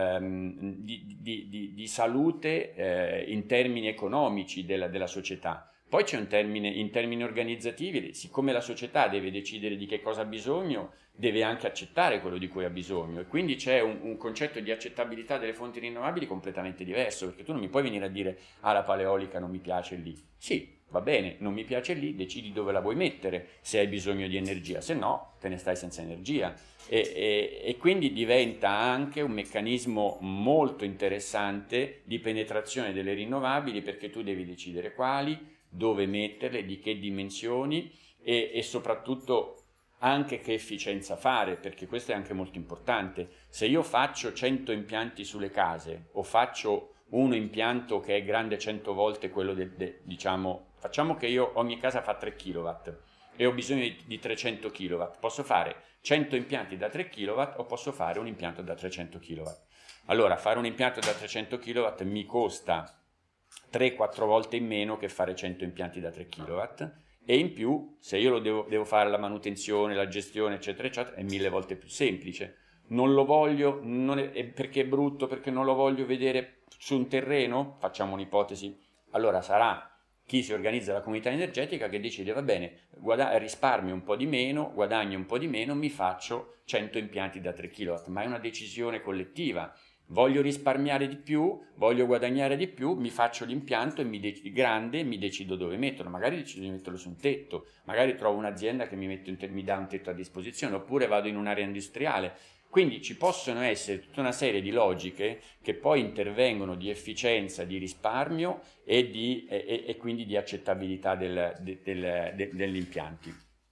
ehm, di, di, di, di salute eh, in termini economici della, della società. Poi c'è un termine, in termini organizzativi, siccome la società deve decidere di che cosa ha bisogno, deve anche accettare quello di cui ha bisogno, e quindi c'è un, un concetto di accettabilità delle fonti rinnovabili completamente diverso, perché tu non mi puoi venire a dire ah, la paleolica non mi piace lì. Sì, va bene, non mi piace lì, decidi dove la vuoi mettere se hai bisogno di energia, se no te ne stai senza energia. E, e, e quindi diventa anche un meccanismo molto interessante di penetrazione delle rinnovabili, perché tu devi decidere quali, dove metterle, di che dimensioni, e, e soprattutto anche che efficienza fare, perché questo è anche molto importante. Se io faccio cento impianti sulle case, o faccio uno impianto che è grande cento volte quello del, de, diciamo, facciamo che io ogni casa fa tre chilowatt e ho bisogno di, di trecento chilowatt, posso fare cento impianti da tre chilowatt o posso fare un impianto da trecento chilowatt. Allora, fare un impianto da trecento chilowatt mi costa tre quattro volte in meno che fare cento impianti da tre chilowatt, e in più se io lo devo, devo fare la manutenzione, la gestione eccetera eccetera, è mille volte più semplice. Non lo voglio, non è, è perché è brutto, perché non lo voglio vedere su un terreno, facciamo un'ipotesi, allora sarà chi si organizza la comunità energetica che decide va bene, guada- risparmio un po' di meno, guadagno un po' di meno, mi faccio cento impianti da tre chilowatt, ma è una decisione collettiva. Voglio risparmiare di più, voglio guadagnare di più, mi faccio l'impianto e mi de- grande e mi decido dove metterlo. Magari decido di metterlo su un tetto, magari trovo un'azienda che mi, mette un te- mi dà un tetto a disposizione, oppure vado in un'area industriale. Quindi ci possono essere tutta una serie di logiche che poi intervengono di efficienza, di risparmio e, di, e, e quindi di accettabilità del, del, del, de, degli impianti.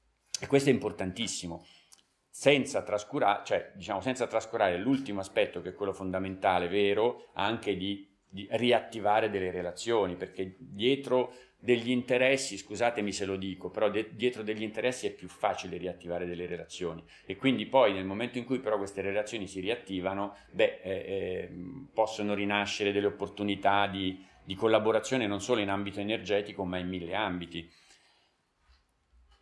E questo è importantissimo. Senza trascurare, cioè, diciamo, senza trascurare l'ultimo aspetto, che è quello fondamentale, vero, anche di, di riattivare delle relazioni, perché dietro degli interessi, scusatemi se lo dico, però de- dietro degli interessi è più facile riattivare delle relazioni, e quindi poi nel momento in cui però queste relazioni si riattivano, beh, eh, eh, possono rinascere delle opportunità di, di collaborazione non solo in ambito energetico ma in mille ambiti.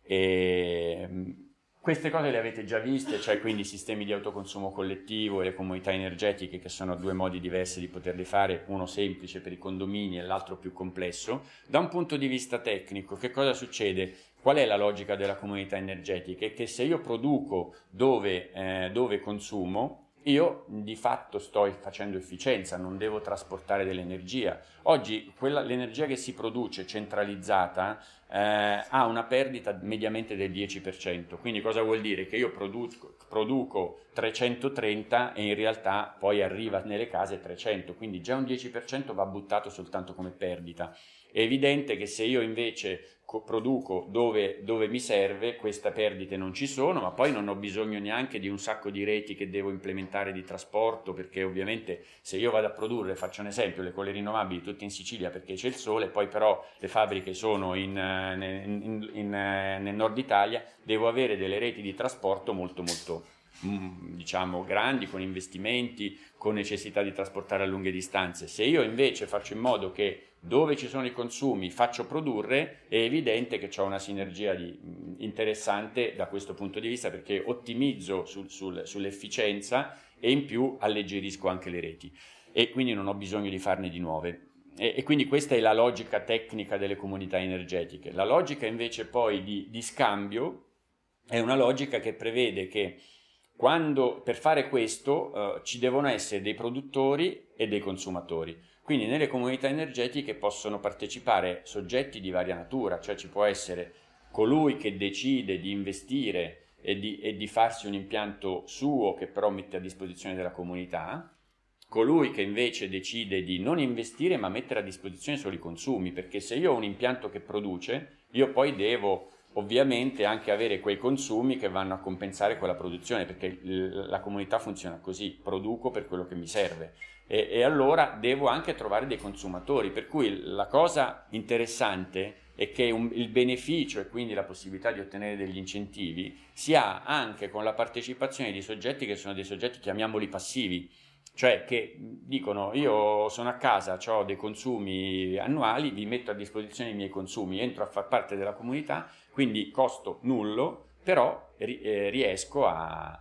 E queste cose le avete già viste, cioè quindi i sistemi di autoconsumo collettivo e le comunità energetiche, che sono due modi diversi di poterli fare, uno semplice per i condomini e l'altro più complesso. Da un punto di vista tecnico, che cosa succede? Qual è la logica della comunità energetica? È che se io produco dove, eh, dove consumo, io di fatto sto facendo efficienza, non devo trasportare dell'energia. Oggi quella, l'energia che si produce centralizzata eh, ha una perdita mediamente del dieci per cento. Quindi cosa vuol dire? Che io produco, produco trecentotrenta e in realtà poi arriva nelle case trecento, quindi già un dieci per cento va buttato soltanto come perdita. È evidente che se io invece produco dove, dove mi serve, queste perdite non ci sono, ma poi non ho bisogno neanche di un sacco di reti che devo implementare di trasporto, perché ovviamente se io vado a produrre, faccio un esempio, le colle rinnovabili tutte in Sicilia perché c'è il sole, poi però le fabbriche sono in, in, in, in, nel nord Italia, devo avere delle reti di trasporto molto molto diciamo grandi, con investimenti, con necessità di trasportare a lunghe distanze. Se io invece faccio in modo che dove ci sono i consumi faccio produrre, è evidente che ho una sinergia di, interessante da questo punto di vista, perché ottimizzo sul, sul, sull'efficienza e in più alleggerisco anche le reti e quindi non ho bisogno di farne di nuove. E, e quindi questa è la logica tecnica delle comunità energetiche. La logica invece poi di, di scambio è una logica che prevede che quando, per fare questo eh, ci devono essere dei produttori e dei consumatori. Quindi nelle comunità energetiche possono partecipare soggetti di varia natura, cioè ci può essere colui che decide di investire e di, e di farsi un impianto suo che però mette a disposizione della comunità, colui che invece decide di non investire ma mettere a disposizione solo i consumi, perché se io ho un impianto che produce, io poi devo ovviamente anche avere quei consumi che vanno a compensare quella produzione, perché la comunità funziona così, produco per quello che mi serve e, e allora devo anche trovare dei consumatori, per cui la cosa interessante è che un, il beneficio e quindi la possibilità di ottenere degli incentivi si ha anche con la partecipazione di soggetti che sono dei soggetti, chiamiamoli passivi, cioè che dicono io sono a casa, ho dei consumi annuali, vi metto a disposizione i miei consumi, entro a far parte della comunità, quindi costo nullo, però eh, riesco a,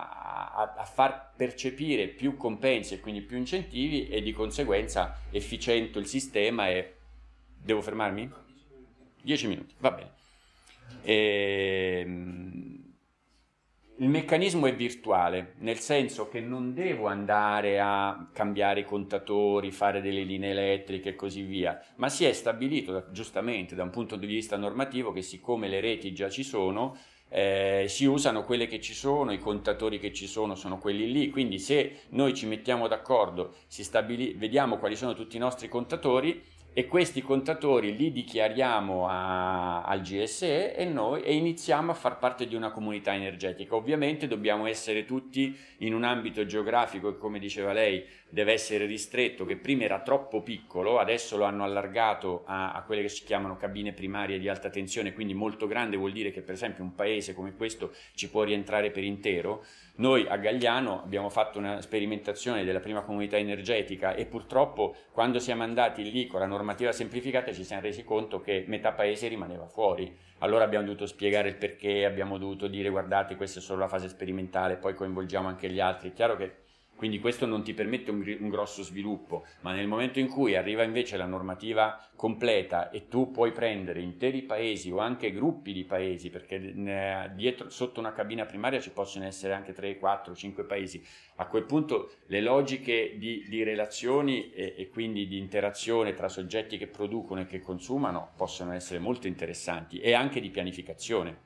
a, a far percepire più compensi e quindi più incentivi e di conseguenza efficiento il sistema e... Devo fermarmi? dieci minuti, va bene. E... Il meccanismo è virtuale, nel senso che non devo andare a cambiare i contatori, fare delle linee elettriche e così via, ma si è stabilito giustamente da un punto di vista normativo che siccome le reti già ci sono, eh, si usano quelle che ci sono, i contatori che ci sono sono quelli lì, quindi se noi ci mettiamo d'accordo, si stabili- vediamo quali sono tutti i nostri contatori, e questi contatori li dichiariamo a, al G S E e noi e iniziamo a far parte di una comunità energetica. Ovviamente dobbiamo essere tutti in un ambito geografico che, come diceva lei, deve essere ristretto, che prima era troppo piccolo, adesso lo hanno allargato a, a quelle che si chiamano cabine primarie di alta tensione, quindi molto grande vuol dire che per esempio un paese come questo ci può rientrare per intero. Noi a Gagliano abbiamo fatto una sperimentazione della prima comunità energetica e purtroppo quando siamo andati lì con la normativa semplificata ci siamo resi conto che metà paese rimaneva fuori. Allora abbiamo dovuto spiegare il perché, abbiamo dovuto dire guardate questa è solo la fase sperimentale, poi coinvolgiamo anche gli altri. È chiaro che quindi questo non ti permette un, un grosso sviluppo, ma nel momento in cui arriva invece la normativa completa e tu puoi prendere interi paesi o anche gruppi di paesi, perché dietro, sotto una cabina primaria ci possono essere anche tre, quattro, cinque paesi, a quel punto le logiche di, di relazioni e, e quindi di interazione tra soggetti che producono e che consumano possono essere molto interessanti e anche di pianificazione.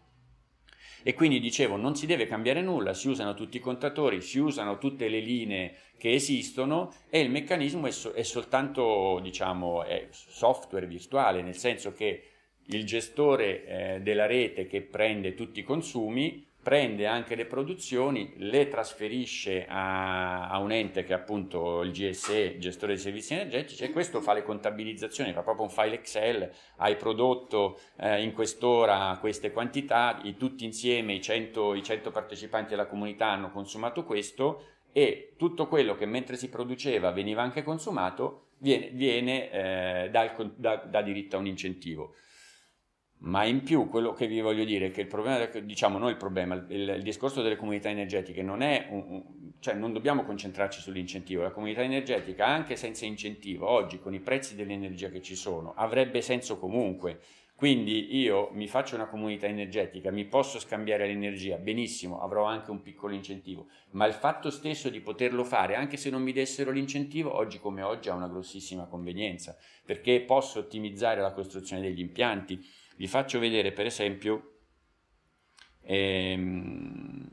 E quindi dicevo, non si deve cambiare nulla, si usano tutti i contatori, si usano tutte le linee che esistono e il meccanismo è, so- è soltanto, diciamo, è software virtuale, nel senso che il gestore eh, della rete che prende tutti i consumi prende anche le produzioni, le trasferisce a, a un ente che è appunto il G S E, gestore dei servizi energetici, e questo fa le contabilizzazioni, fa proprio un file Excel, hai prodotto eh, in quest'ora queste quantità, i, tutti insieme i cento, i cento partecipanti alla comunità hanno consumato questo e tutto quello che mentre si produceva veniva anche consumato viene, viene eh, dal, da, da diritto a un incentivo. Ma in più quello che vi voglio dire è che il problema, diciamo non il problema, il, il discorso delle comunità energetiche non è, un, un, cioè non dobbiamo concentrarci sull'incentivo, la comunità energetica anche senza incentivo oggi con i prezzi dell'energia che ci sono avrebbe senso comunque, quindi io mi faccio una comunità energetica, mi posso scambiare l'energia, benissimo, avrò anche un piccolo incentivo, ma il fatto stesso di poterlo fare anche se non mi dessero l'incentivo oggi come oggi ha una grossissima convenienza, perché posso ottimizzare la costruzione degli impianti. Vi faccio vedere per esempio ehm,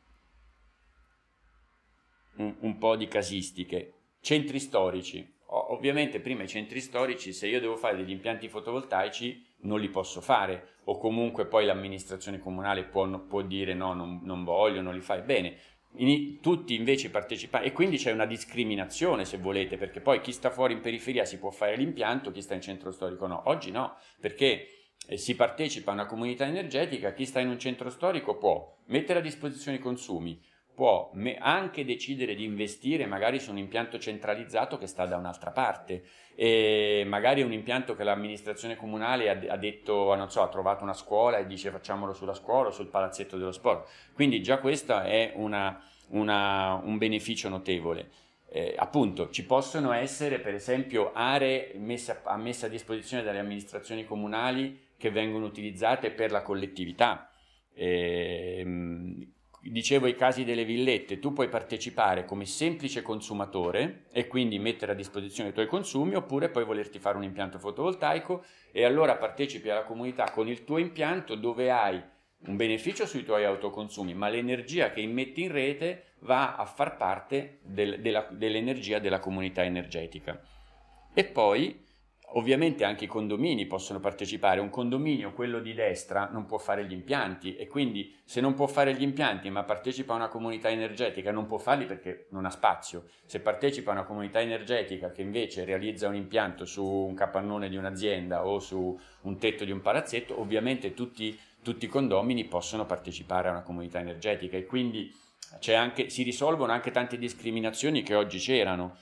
un, un po' di casistiche. Centri storici. O, ovviamente prima i centri storici, se io devo fare degli impianti fotovoltaici non li posso fare, o comunque poi l'amministrazione comunale può, può dire no, non, non voglio, non li fai bene. In, tutti invece partecipano e quindi c'è una discriminazione se volete, perché poi chi sta fuori in periferia si può fare l'impianto, chi sta in centro storico no. Oggi no, perché e si partecipa a una comunità energetica, chi sta in un centro storico può mettere a disposizione i consumi, può me- anche decidere di investire magari su un impianto centralizzato che sta da un'altra parte, e magari un impianto che l'amministrazione comunale ha, ha detto, non so, ha trovato una scuola e dice facciamolo sulla scuola o sul palazzetto dello sport, quindi già questo è una, una, un beneficio notevole. Eh, appunto ci possono essere per esempio aree messe a, messe a disposizione dalle amministrazioni comunali che vengono utilizzate per la collettività. Eh, dicevo i casi delle villette, tu puoi partecipare come semplice consumatore e quindi mettere a disposizione i tuoi consumi, oppure puoi volerti fare un impianto fotovoltaico e allora partecipi alla comunità con il tuo impianto dove hai un beneficio sui tuoi autoconsumi, ma l'energia che immetti in rete va a far parte del, della, dell'energia della comunità energetica. E poi ovviamente anche i condomini possono partecipare. Un condominio, quello di destra, non può fare gli impianti e quindi se non può fare gli impianti ma partecipa a una comunità energetica non può farli perché non ha spazio. Se partecipa a una comunità energetica che invece realizza un impianto su un capannone di un'azienda o su un tetto di un palazzetto, ovviamente tutti, tutti i condomini possono partecipare a una comunità energetica e quindi c'è anche, si risolvono anche tante discriminazioni che oggi c'erano.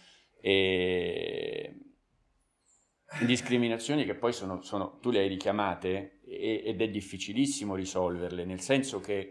E discriminazioni che poi sono, sono tu le hai richiamate e, ed è difficilissimo risolverle, nel senso che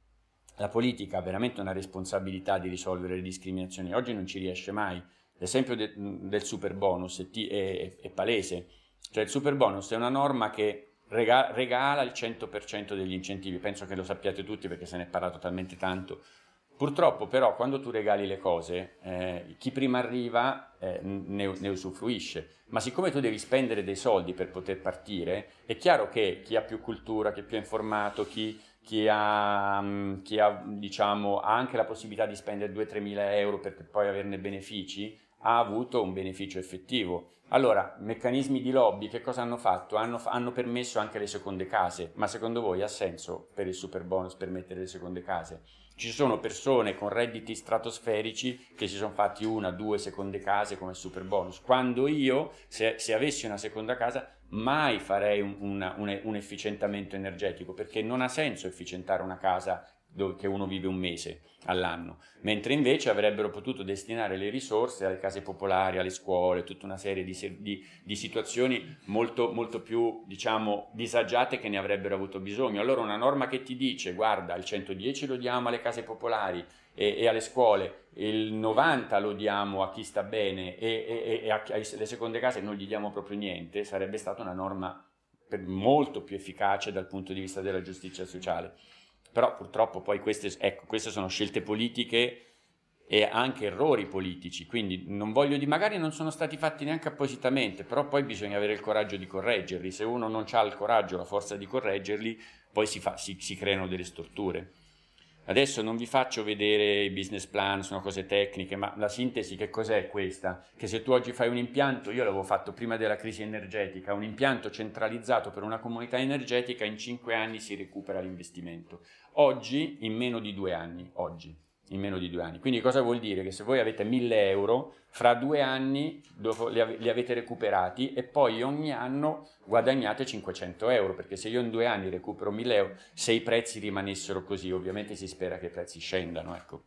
la politica ha veramente una responsabilità di risolvere le discriminazioni, oggi non ci riesce mai. L'esempio de, del super bonus è, è, è palese, cioè il super bonus è una norma che regala, regala il cento per cento degli incentivi, penso che lo sappiate tutti perché se ne è parlato talmente tanto. Purtroppo però quando tu regali le cose, eh, chi prima arriva eh, ne, ne usufruisce, ma siccome tu devi spendere dei soldi per poter partire, è chiaro che chi ha più cultura, chi è più informato, chi, chi, ha, chi ha, diciamo, ha anche la possibilità di spendere due tre mila euro per poi averne benefici, ha avuto un beneficio effettivo. Allora, meccanismi di lobby che cosa hanno fatto? Hanno, hanno permesso anche le seconde case, ma secondo voi ha senso per il super bonus permettere le seconde case? Ci sono persone con redditi stratosferici che si sono fatti una, due seconde case come super bonus, quando io, se, se avessi una seconda casa, mai farei un, una, un, un efficientamento energetico, perché non ha senso efficientare una casa dove che uno vive un mese all'anno, mentre invece avrebbero potuto destinare le risorse alle case popolari, alle scuole, tutta una serie di, di, di situazioni molto, molto più, diciamo, disagiate che ne avrebbero avuto bisogno. Allora una norma che ti dice guarda il centodieci lo diamo alle case popolari e, e alle scuole, il novanta lo diamo a chi sta bene e, e, e alle seconde case non gli diamo proprio niente, sarebbe stata una norma per molto più efficace dal punto di vista della giustizia sociale. Però purtroppo poi queste, ecco, queste sono scelte politiche e anche errori politici, quindi non voglio dire, magari non sono stati fatti neanche appositamente, però poi bisogna avere il coraggio di correggerli. Se uno non ha il coraggio, la forza di correggerli, poi si, fa, si, si creano delle storture. Adesso non vi faccio vedere i business plan, sono cose tecniche, ma la sintesi che cos'è questa? Che se tu oggi fai un impianto, io l'avevo fatto prima della crisi energetica, un impianto centralizzato per una comunità energetica, in cinque anni si recupera l'investimento. Oggi, in meno di due anni, oggi, in meno di due anni. Quindi cosa vuol dire? Che se voi avete mille euro, fra due anni dopo li, ave- li avete recuperati e poi ogni anno guadagnate cinquecento euro, perché se io in due anni recupero mille euro, se i prezzi rimanessero così, ovviamente si spera che i prezzi scendano, ecco.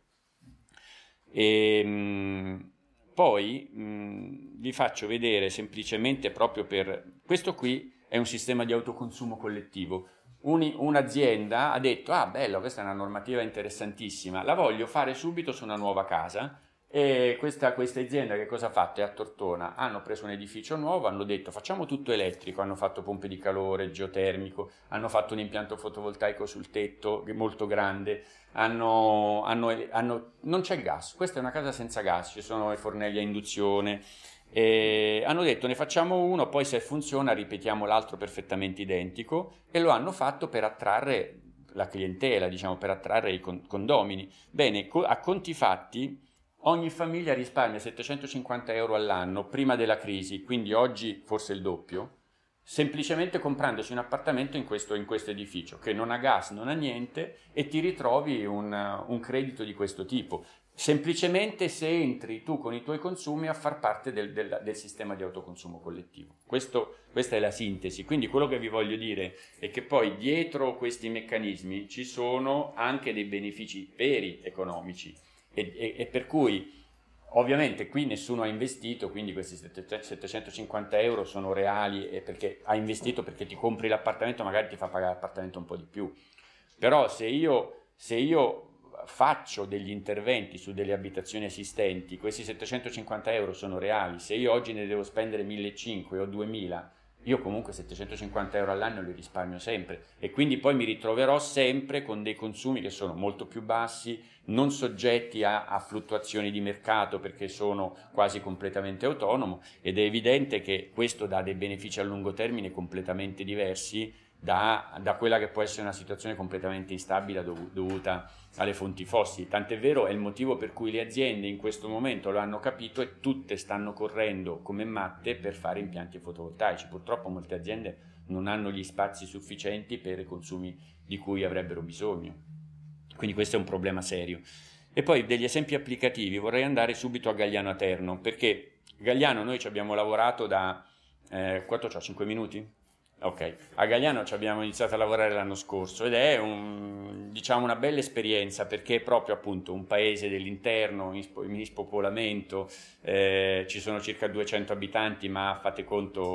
E, mh, poi mh, vi faccio vedere semplicemente proprio per... Questo qui è un sistema di autoconsumo collettivo. Un, un'azienda ha detto, ah bello, questa è una normativa interessantissima, la voglio fare subito su una nuova casa. E questa, questa azienda che cosa ha fatto? È a Tortona, hanno preso un edificio nuovo, hanno detto facciamo tutto elettrico, hanno fatto pompe di calore, geotermico, hanno fatto un impianto fotovoltaico sul tetto molto grande, hanno, hanno, hanno, non c'è gas, questa è una casa senza gas, ci sono i fornelli a induzione, e hanno detto ne facciamo uno, poi se funziona ripetiamo l'altro perfettamente identico, e lo hanno fatto per attrarre la clientela, diciamo, per attrarre i condomini. Bene, a conti fatti ogni famiglia risparmia settecentocinquanta euro all'anno prima della crisi, quindi oggi forse il doppio, semplicemente comprandosi un appartamento in questo, in questo edificio, che non ha gas, non ha niente, e ti ritrovi un, un credito di questo tipo. Semplicemente se entri tu con i tuoi consumi a far parte del, del, del sistema di autoconsumo collettivo. Questo, questa è la sintesi. Quindi quello che vi voglio dire è che poi dietro questi meccanismi ci sono anche dei benefici veri economici. E, e, e per cui ovviamente qui nessuno ha investito, quindi questi settecentocinquanta euro sono reali, e perché ha investito perché ti compri l'appartamento, magari ti fa pagare l'appartamento un po' di più. Però se io, se io faccio degli interventi su delle abitazioni esistenti, questi settecentocinquanta euro sono reali. Se io oggi ne devo spendere millecinquecento o duemila, io comunque settecentocinquanta euro all'anno li risparmio sempre, e quindi poi mi ritroverò sempre con dei consumi che sono molto più bassi, non soggetti a, a fluttuazioni di mercato perché sono quasi completamente autonomo, ed è evidente che questo dà dei benefici a lungo termine completamente diversi da, da quella che può essere una situazione completamente instabile dov- dovuta alle fonti fossili. Tant'è vero, è il motivo per cui le aziende in questo momento lo hanno capito e tutte stanno correndo come matte per fare impianti fotovoltaici. Purtroppo molte aziende non hanno gli spazi sufficienti per i consumi di cui avrebbero bisogno. Quindi questo è un problema serio. E poi degli esempi applicativi, vorrei andare subito a Gagliano Aterno, perché Gagliano noi ci abbiamo lavorato da eh, quanto c'ho? cinque minuti? Ok, a Gagliano ci abbiamo iniziato a lavorare l'anno scorso ed è un, diciamo, una bella esperienza, perché è proprio appunto un paese dell'interno in spopolamento, eh, ci sono circa duecento abitanti, ma fate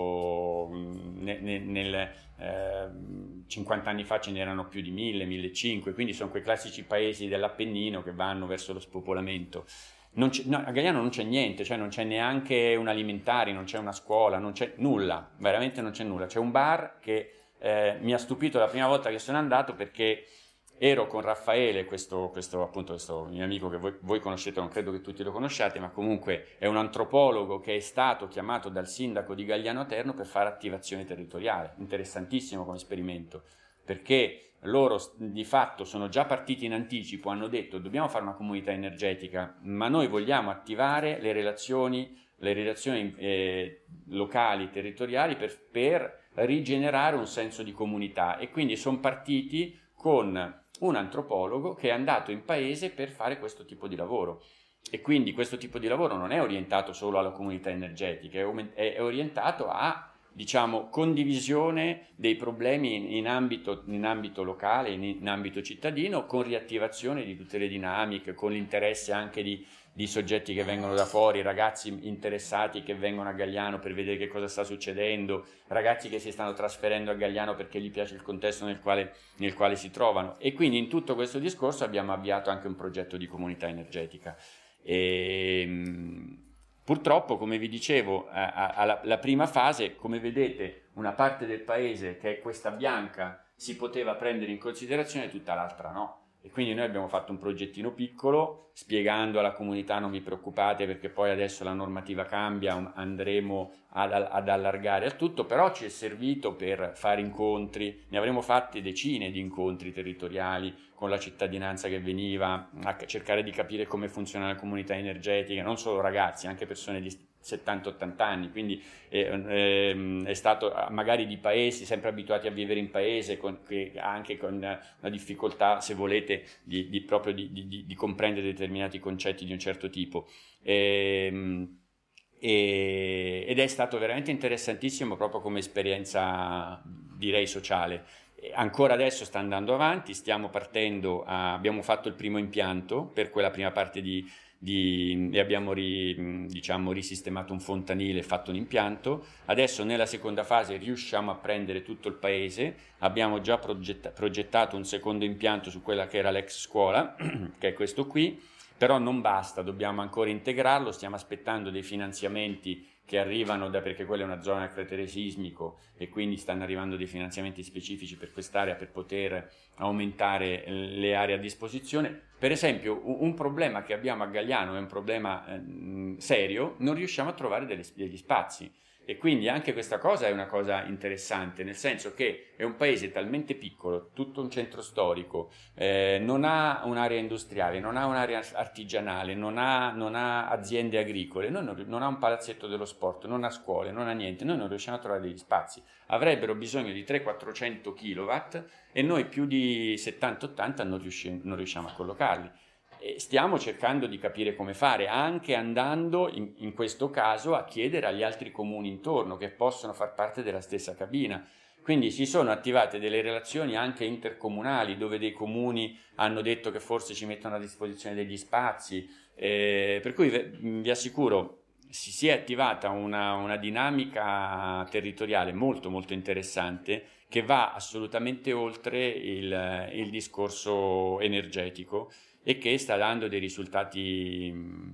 conto nel, nel, nel eh, cinquanta anni fa ce n'erano più di mille, millecinquecento, quindi sono quei classici paesi dell'Appennino che vanno verso lo spopolamento. Non c'è, no, a Gagliano non c'è niente, cioè non c'è neanche un alimentari, non c'è una scuola, non c'è nulla, veramente non c'è nulla. C'è un bar che eh, mi ha stupito la prima volta che sono andato, perché ero con Raffaele, questo, questo appunto questo mio amico che voi, voi conoscete, non credo che tutti lo conosciate, ma comunque è un antropologo che è stato chiamato dal sindaco di Gagliano Aterno per fare attivazione territoriale. Interessantissimo come esperimento, perché loro di fatto sono già partiti in anticipo, hanno detto dobbiamo fare una comunità energetica, ma noi vogliamo attivare le relazioni, le relazioni eh, locali, territoriali per, per rigenerare un senso di comunità, e quindi sono partiti con un antropologo che è andato in paese per fare questo tipo di lavoro. E quindi questo tipo di lavoro non è orientato solo alla comunità energetica, è, è orientato a, diciamo, condivisione dei problemi in ambito, in ambito locale, in, in ambito cittadino, con riattivazione di tutte le dinamiche, con l'interesse anche di, di soggetti che vengono da fuori, ragazzi interessati che vengono a Gagliano per vedere che cosa sta succedendo, ragazzi che si stanno trasferendo a Gagliano perché gli piace il contesto nel quale, nel quale si trovano. E quindi in tutto questo discorso abbiamo avviato anche un progetto di comunità energetica. E, purtroppo, come vi dicevo, alla prima fase, come vedete, una parte del paese, che è questa bianca, si poteva prendere in considerazione, tutta l'altra no. E quindi noi abbiamo fatto un progettino piccolo, spiegando alla comunità non vi preoccupate perché poi adesso la normativa cambia, andremo ad, ad allargare al tutto, però ci è servito per fare incontri, ne avremo fatti decine di incontri territoriali con la cittadinanza che veniva a cercare di capire come funziona la comunità energetica, non solo ragazzi, anche persone di settanta ottanta anni, quindi eh, eh, è stato magari di paesi, sempre abituati a vivere in paese, con, che, anche con una difficoltà, se volete, di, di proprio di, di, di comprendere determinati concetti di un certo tipo. E, e, ed è stato veramente interessantissimo proprio come esperienza, direi, sociale. Ancora adesso sta andando avanti, stiamo partendo, a, abbiamo fatto il primo impianto per quella prima parte di di, e abbiamo ri, diciamo, risistemato un fontanile e fatto un impianto. Adesso nella seconda fase riusciamo a prendere tutto il paese, abbiamo già progetta, progettato un secondo impianto su quella che era l'ex scuola, che è questo qui, però non basta, dobbiamo ancora integrarlo, stiamo aspettando dei finanziamenti che arrivano da, perché quella è una zona a cratere sismico e quindi stanno arrivando dei finanziamenti specifici per quest'area per poter aumentare le aree a disposizione. Per esempio un problema che abbiamo a Gagliano è un problema eh, serio, non riusciamo a trovare delle, degli spazi. E quindi anche questa cosa è una cosa interessante, nel senso che è un paese talmente piccolo, tutto un centro storico, eh, non ha un'area industriale, non ha un'area artigianale, non ha, non ha aziende agricole, non, non ha un palazzetto dello sport, non ha scuole, non ha niente, noi non riusciamo a trovare degli spazi. Avrebbero bisogno di trecento quattrocento kilowatt e noi più di settanta ottanta non, riusci- non riusciamo a collocarli. E stiamo cercando di capire come fare, anche andando in, in questo caso a chiedere agli altri comuni intorno che possono far parte della stessa cabina. Quindi si sono attivate delle relazioni anche intercomunali dove dei comuni hanno detto che forse ci mettono a disposizione degli spazi, eh, per cui vi, vi assicuro si, si è attivata una, una dinamica territoriale molto molto interessante che va assolutamente oltre il, il discorso energetico e che sta dando dei risultati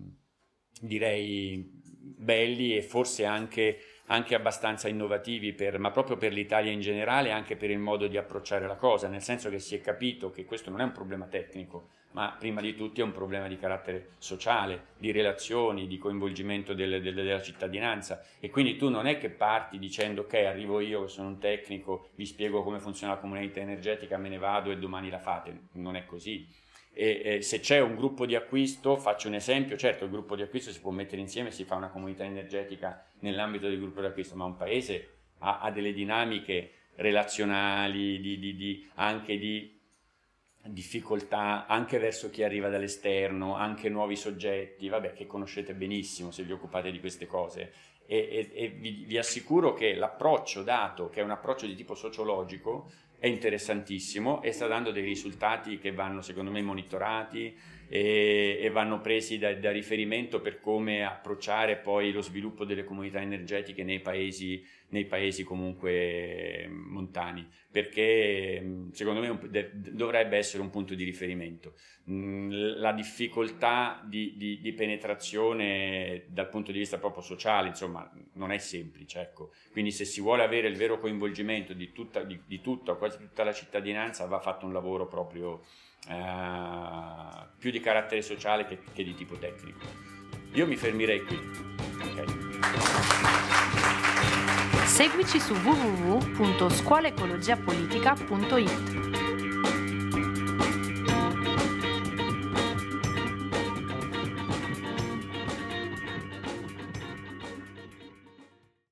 direi belli e forse anche, anche abbastanza innovativi, per, ma proprio per l'Italia in generale, anche per il modo di approcciare la cosa, nel senso che si è capito che questo non è un problema tecnico, ma prima di tutto è un problema di carattere sociale, di relazioni, di coinvolgimento del, del, della cittadinanza, e quindi tu non è che parti dicendo ok, arrivo io che sono un tecnico, vi spiego come funziona la comunità energetica, me ne vado e domani la fate, non è così. E, e se c'è un gruppo di acquisto, faccio un esempio, certo il gruppo di acquisto si può mettere insieme, si fa una comunità energetica nell'ambito del gruppo di acquisto, ma un paese ha, ha delle dinamiche relazionali, di, di, di, anche di difficoltà, anche verso chi arriva dall'esterno, anche nuovi soggetti, vabbè, che conoscete benissimo se vi occupate di queste cose. E, e, e vi, vi assicuro che l'approccio dato, che è un approccio di tipo sociologico, è interessantissimo e sta dando dei risultati che vanno secondo me monitorati e, e vanno presi da, da riferimento per come approcciare poi lo sviluppo delle comunità energetiche nei paesi, nei paesi comunque montani, perché secondo me un, dovrebbe essere un punto di riferimento. La difficoltà di, di, di penetrazione dal punto di vista proprio sociale, insomma, non è semplice, ecco. Quindi se si vuole avere il vero coinvolgimento di tutta, di, di tutta, quasi tutta la cittadinanza, va fatto un lavoro proprio eh, più di carattere sociale che, che di tipo tecnico. Io mi fermirei qui. Okay. Seguici su w w w punto scuola ecologia politica punto i t.